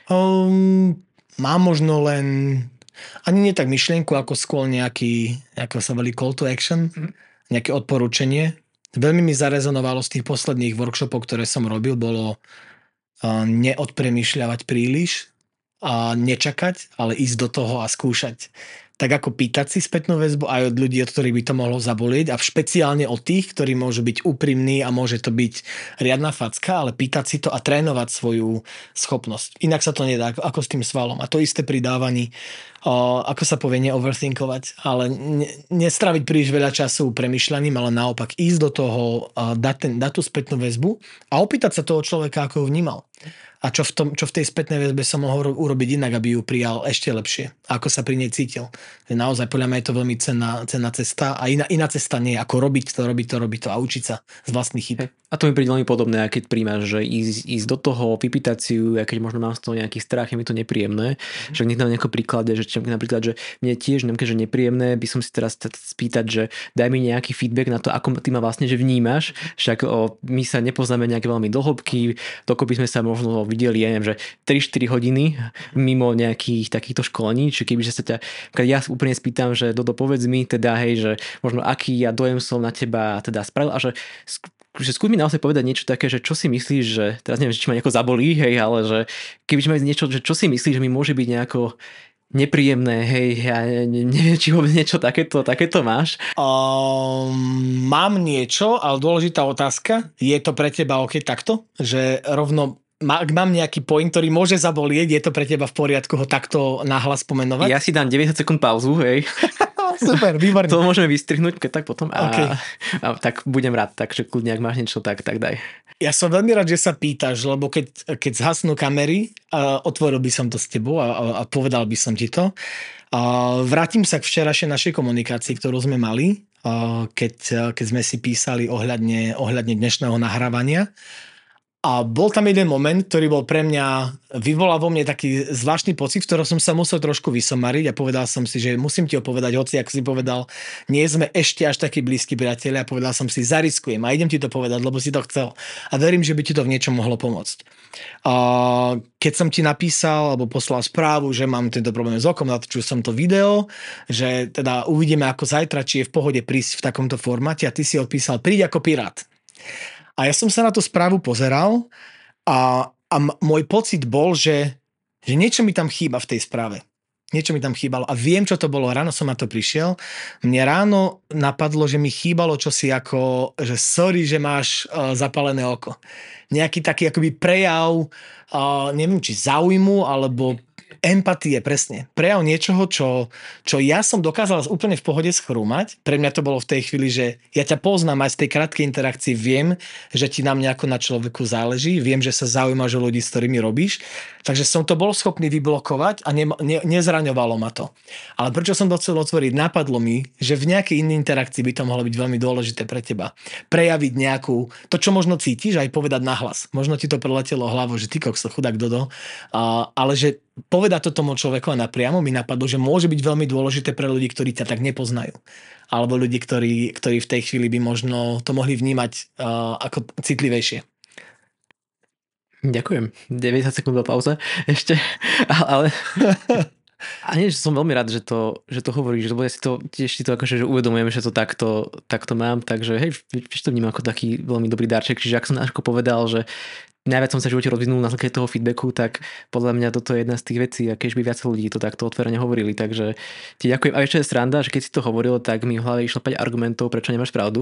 Um, mám možno len ani nie tak myšlienku, ako skôr nejaký, ako sa volí call to action, mm. nejaké odporúčanie. Veľmi mi zarezonovalo z tých posledných workshopov, ktoré som robil, bolo neodpremýšľavať príliš a nečakať, ale ísť do toho a skúšať. Tak ako pýtať si spätnú väzbu aj od ľudí, od ktorých by to mohlo zabolieť, a špeciálne od tých, ktorí môžu byť úprimní a môže to byť riadna facka, ale pýtať si to a trénovať svoju schopnosť. Inak sa to nedá, ako s tým svalom. A to isté pri dávaní, ako sa povie, neoverthinkovať, ale nestraviť príliš veľa času premýšľaním, ale naopak ísť do toho, dať, ten, dať tú spätnú väzbu a opýtať sa toho človeka, ako ho vnímal. A čo v, tom, čo v tej spätnej väzbe som mohol urobiť inak, aby ju prijal ešte lepšie. A ako sa pri nej cítil. Naozaj podľa mňa je to veľmi cenná, cenná cesta. A iná, iná cesta nie je ako robiť to, robiť to, robiť to a učiť sa z vlastných chyb. A to mi príde veľmi podobné, keď príjmaš, že ísť, ísť do toho, vypýtať si ju, keď možno mám z toho nejaký strach, je mi to nepríjemné. Mm. Že nech dám nejaké príklade, že napríklad, že mne tiež neviem, že nepríjemné, by som si teraz spýtať, že daj mi nejaký feedback na to, ako ty ma vlastne že vnímaš. Však o, my sa nepoznáme nejaké veľmi dohlbky, dokopy sme sa možno videli, ja neviem, že tri štyri hodiny mimo nejakých takýchto školení, či keby sa ťa, keď ja úplne spýtam, že Dodo, povedz mi teda, hej, že možno aký ja dojem som na teba teda spravil a že že skús mi naozaj povedať niečo také, že čo si myslíš, že teraz neviem, či ma nejako zabolí, hej, ale že keby sme mali niečo, že čo si myslíš, že mi môže byť nejako nepríjemné, hej, ja ne- neviem, či vôbec niečo takéto, takéto máš. Um, mám niečo, ale dôležitá otázka. Je to pre teba OK takto? Že rovno, má, ak mám nejaký point, ktorý môže zabolieť, je to pre teba v poriadku ho takto nahlas pomenovať? Ja si dám deväťdesiat sekúnd pauzu, hej. Super, výborné. To môžeme vystrihnúť, keď tak potom. A, Okay. a tak budem rád, takže kľudne, ak máš niečo, tak, tak daj. Ja som veľmi rád, že sa pýtaš, lebo keď, keď zhasnú kamery, uh, otvoril by som to s tebou a, a, a povedal by som ti to. Uh, vrátim sa k včerajšej našej komunikácii, ktorú sme mali, uh, keď, uh, keď sme si písali ohľadne, ohľadne dnešného nahrávania. A bol tam jeden moment, ktorý bol pre mňa, vyvolal vo mne taký zvláštny pocit, v ktorom som sa musel trošku vysomariť a povedal som si, že musím ti opovedať, hoci, ako si povedal, nie sme ešte až takí blízki priatelia a povedal som si, zariskujem a idem ti to povedať, lebo si to chcel. A verím, že by ti to v niečom mohlo pomôcť. A keď som ti napísal alebo poslal správu, že mám tento problém s okom, natočil som to video, že teda uvidíme ako zajtra, či je v pohode prísť v takomto formáte a ty si odpísal, príď ako pirát. A ja som sa na tú správu pozeral a, a m- môj pocit bol, že, že niečo mi tam chýba v tej správe. Niečo mi tam chýbalo. A viem, čo to bolo. Ráno som na to prišiel. Mne ráno napadlo, že mi chýbalo čosi ako, že sorry, že máš uh, zapálené oko. Nejaký taký akoby prejav, uh, neviem, či záujmu, alebo empatie, presne. Prejav niečoho, čo, čo ja som dokázal úplne v pohode schrúmať. Pre mňa to bolo v tej chvíli, že ja ťa poznám aj z tej krátkej interakcii, viem, že ti nám nejako na človeku záleží, viem, že sa zaujímaš o ľudí, s ktorými robíš, takže som to bol schopný vyblokovať a ne, ne, nezraňovalo ma to. Ale prečo som to chcel otvoriť? Napadlo mi, že v nejakej inej interakcii by to mohlo byť veľmi dôležité pre teba. Prejaviť nejakú, to čo možno cítiš, aj povedať nahlas. Možno ti to preletelo hlavou, že ty kokso, chudák Dodo, uh, ale že povedať to tomu človeku a napriamo mi napadlo, že môže byť veľmi dôležité pre ľudí, ktorí ťa tak nepoznajú. Alebo ľudí, ktorí, ktorí v tej chvíli by možno to mohli vnímať uh, ako citlivejšie. Ďakujem. deväťdesiat sekúnd pauza ešte, ale... A nie, že som veľmi rád, že to, že to hovoríš, lebo ja si to tiež si to akože že uvedomujem, že to takto, takto mám, takže hej, vieš to vnímam ako taký veľmi dobrý darček, čiže ak som ako povedal, že najviac som sa v živote rozvinul na základe toho feedbacku, tak podľa mňa toto je jedna z tých vecí, a keď by viac ľudí to takto otvorene hovorili, takže ti ďakujem. A ešte je sranda, že keď si to hovoril, tak mi v hlave išlo päť argumentov, prečo nemáš pravdu.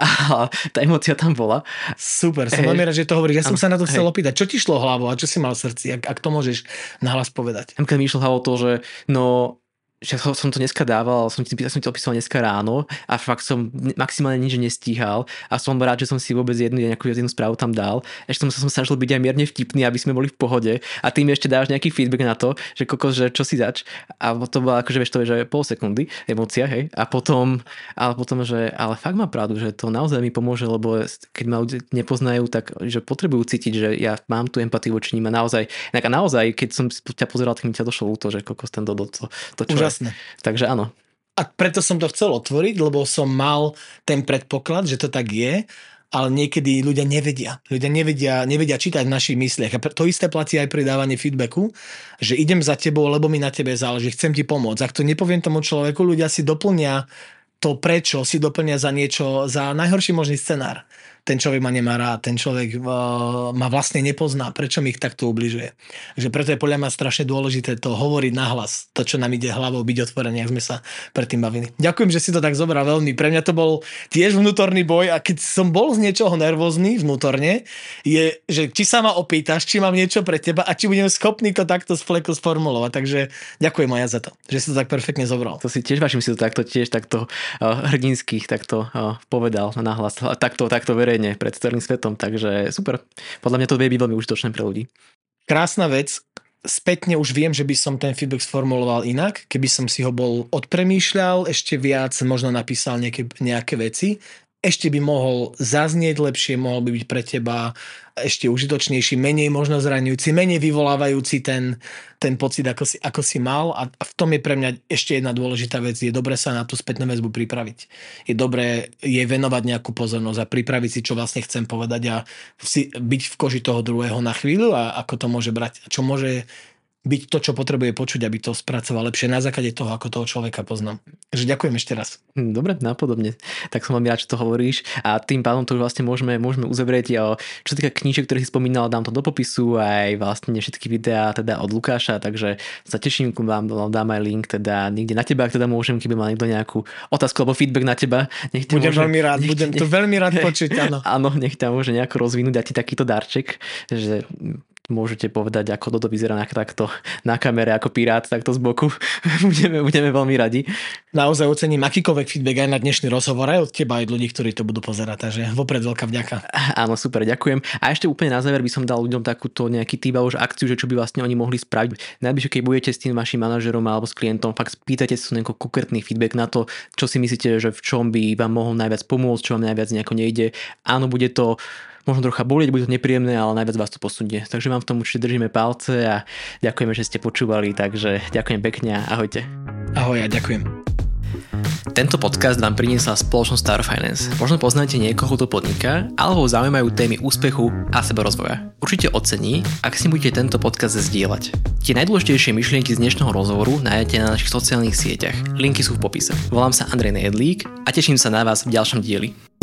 A tá emócia tam bola. Super, som veľmi rád, že to hovoríš. Ja som Áno, sa na to chcel hej. opýtať, čo ti šlo hlavou a čo si mal v srdci, ak, ak to môžeš nahlas povedať. Keď mi išlo hlavou to, že no že som to dneska dával, som ti, som ti opísal dneska ráno a fakt som maximálne nič nestíhal a som rád, že som si vôbec jednu, nejakú jednu správu tam dal. Ešte som sa som snažil byť aj mierne vtipný, aby sme boli v pohode a ty mi ešte dáš nejaký feedback na to, že kokos, že čo si zač a to bola akože, vieš, to je, že pol sekundy emócia, hej, a potom, ale potom, že ale fakt má pravdu, že to naozaj mi pomôže, lebo keď ma ľudia nepoznajú, tak že potrebujú cítiť, že ja mám tú empatiu voči ním a naozaj, a naozaj, keď som ťa pozeral, tak mi ťa došlo ľúto, že kokos ten Dodo, to, to čo Úžasné. Takže áno. A preto som to chcel otvoriť, lebo som mal ten predpoklad, že to tak je, ale niekedy ľudia nevedia. Ľudia nevedia, nevedia čítať v našich mysliach. A to isté platí aj pri dávaní feedbacku, že idem za tebou, lebo mi na tebe záleží, chcem ti pomôcť. Ak to nepoviem tomu človeku, ľudia si doplnia to prečo, si doplnia za niečo, za najhorší možný scenár. Ten človek ma nemá rád, ten človek uh, ma vlastne nepozná, prečo mi ich takto ubližuje. Takže preto je podľa mňa strašne dôležité to hovoriť nahlas, to, čo nám ide hlavou, byť otvorený, ak sme sa predtým bavili. Ďakujem, že si to tak zobral veľmi. Pre mňa to bol tiež vnútorný boj a keď som bol z niečoho nervózny vnútorne, je, že či sa ma opýtaš, či mám niečo pre teba a či budem schopný to takto z fleku sformulovať. Takže ďakujem Maja za to, že si to tak perfektne zobral. To si tiež vážim, si to takto tiež takto uh, hrdinských takto uh, povedal nahlas, takto, takto verejne pred celým svetom, takže super. Podľa mňa to vie byť veľmi užitočné pre ľudí. Krásna vec. Spätne už viem, že by som ten feedback sformuloval inak, keby som si ho bol odpremýšľal, ešte viac možno napísal nejaké, nejaké veci. Ešte by mohol zaznieť lepšie, mohol by byť pre teba ešte užitočnejší, menej možno zraňujúci, menej vyvolávajúci ten, ten pocit, ako si, ako si mal. A v tom je pre mňa ešte jedna dôležitá vec. Je dobre sa na tú spätnú väzbu pripraviť. Je dobré jej venovať nejakú pozornosť a pripraviť si, čo vlastne chcem povedať a si, byť v koži toho druhého na chvíľu a ako to môže brať. Čo môže byť to, čo potrebuje počuť, aby to spracoval lepšie na základe toho, ako toho človeka poznám. Takže ďakujem ešte raz. Dobre, napodobne. Tak som veľmi rád, čo to hovoríš a tým pádom to už vlastne môžeme, môžeme uzavrieť. Čo sa týka knížek, ktoré si spomínal, dám to do popisu, aj vlastne všetky videá teda od Lukáša, takže sa teším, vám dám aj link teda niekde na teba, ak teda môžem, keby mal niekto nejakú otázku alebo feedback na teba. Nech budem môže, veľmi rád, nech, budem nech, to veľmi rád počuť, áno. Áno, nech ťa môže nejako rozvinúť, dať ti takýto darček, že môžete povedať, ako Dodo vyzerá takto na kamere ako pirát, takto z boku. budeme, budeme veľmi radi. Naozaj ocením akýkoľvek feedback aj na dnešný rozhovor, aj od teba, aj ľudí, ktorí to budú pozerať. Takže vopred veľká vďaka. Áno, super, ďakujem. A ešte úplne na záver by som dal ľuďom takúto nejaký týba už akciu, že čo by vlastne oni mohli spraviť. Najbližšie, keď budete s tým vašim manažerom alebo s klientom, fakt spýtajte sa nejaký konkrétny feedback na to, čo si myslíte, že v čom by vám mohol najviac pomôcť, čo vám najviac nejako nejde. Áno, bude to možno trocha bolieť, bude to nepríjemné, ale najviac vás to posunie. Takže vám v tom určite držíme palce a ďakujeme, že ste počúvali, takže ďakujem pekne a ahojte. Ahoj a ďakujem. Tento podcast vám priniesla spoločnosť Star Finance. Možno poznáte niekoho, kto podniká, alebo zaujímajú témy úspechu a sebarozvoja. Určite ocení, ak si budete tento podcast zdieľať. Tie najdôležitejšie myšlienky z dnešného rozhovoru nájdete na našich sociálnych sieťach. Linky sú v popise. Volám sa Andrej Nejedlík a teším sa na vás v ďalšom dieli.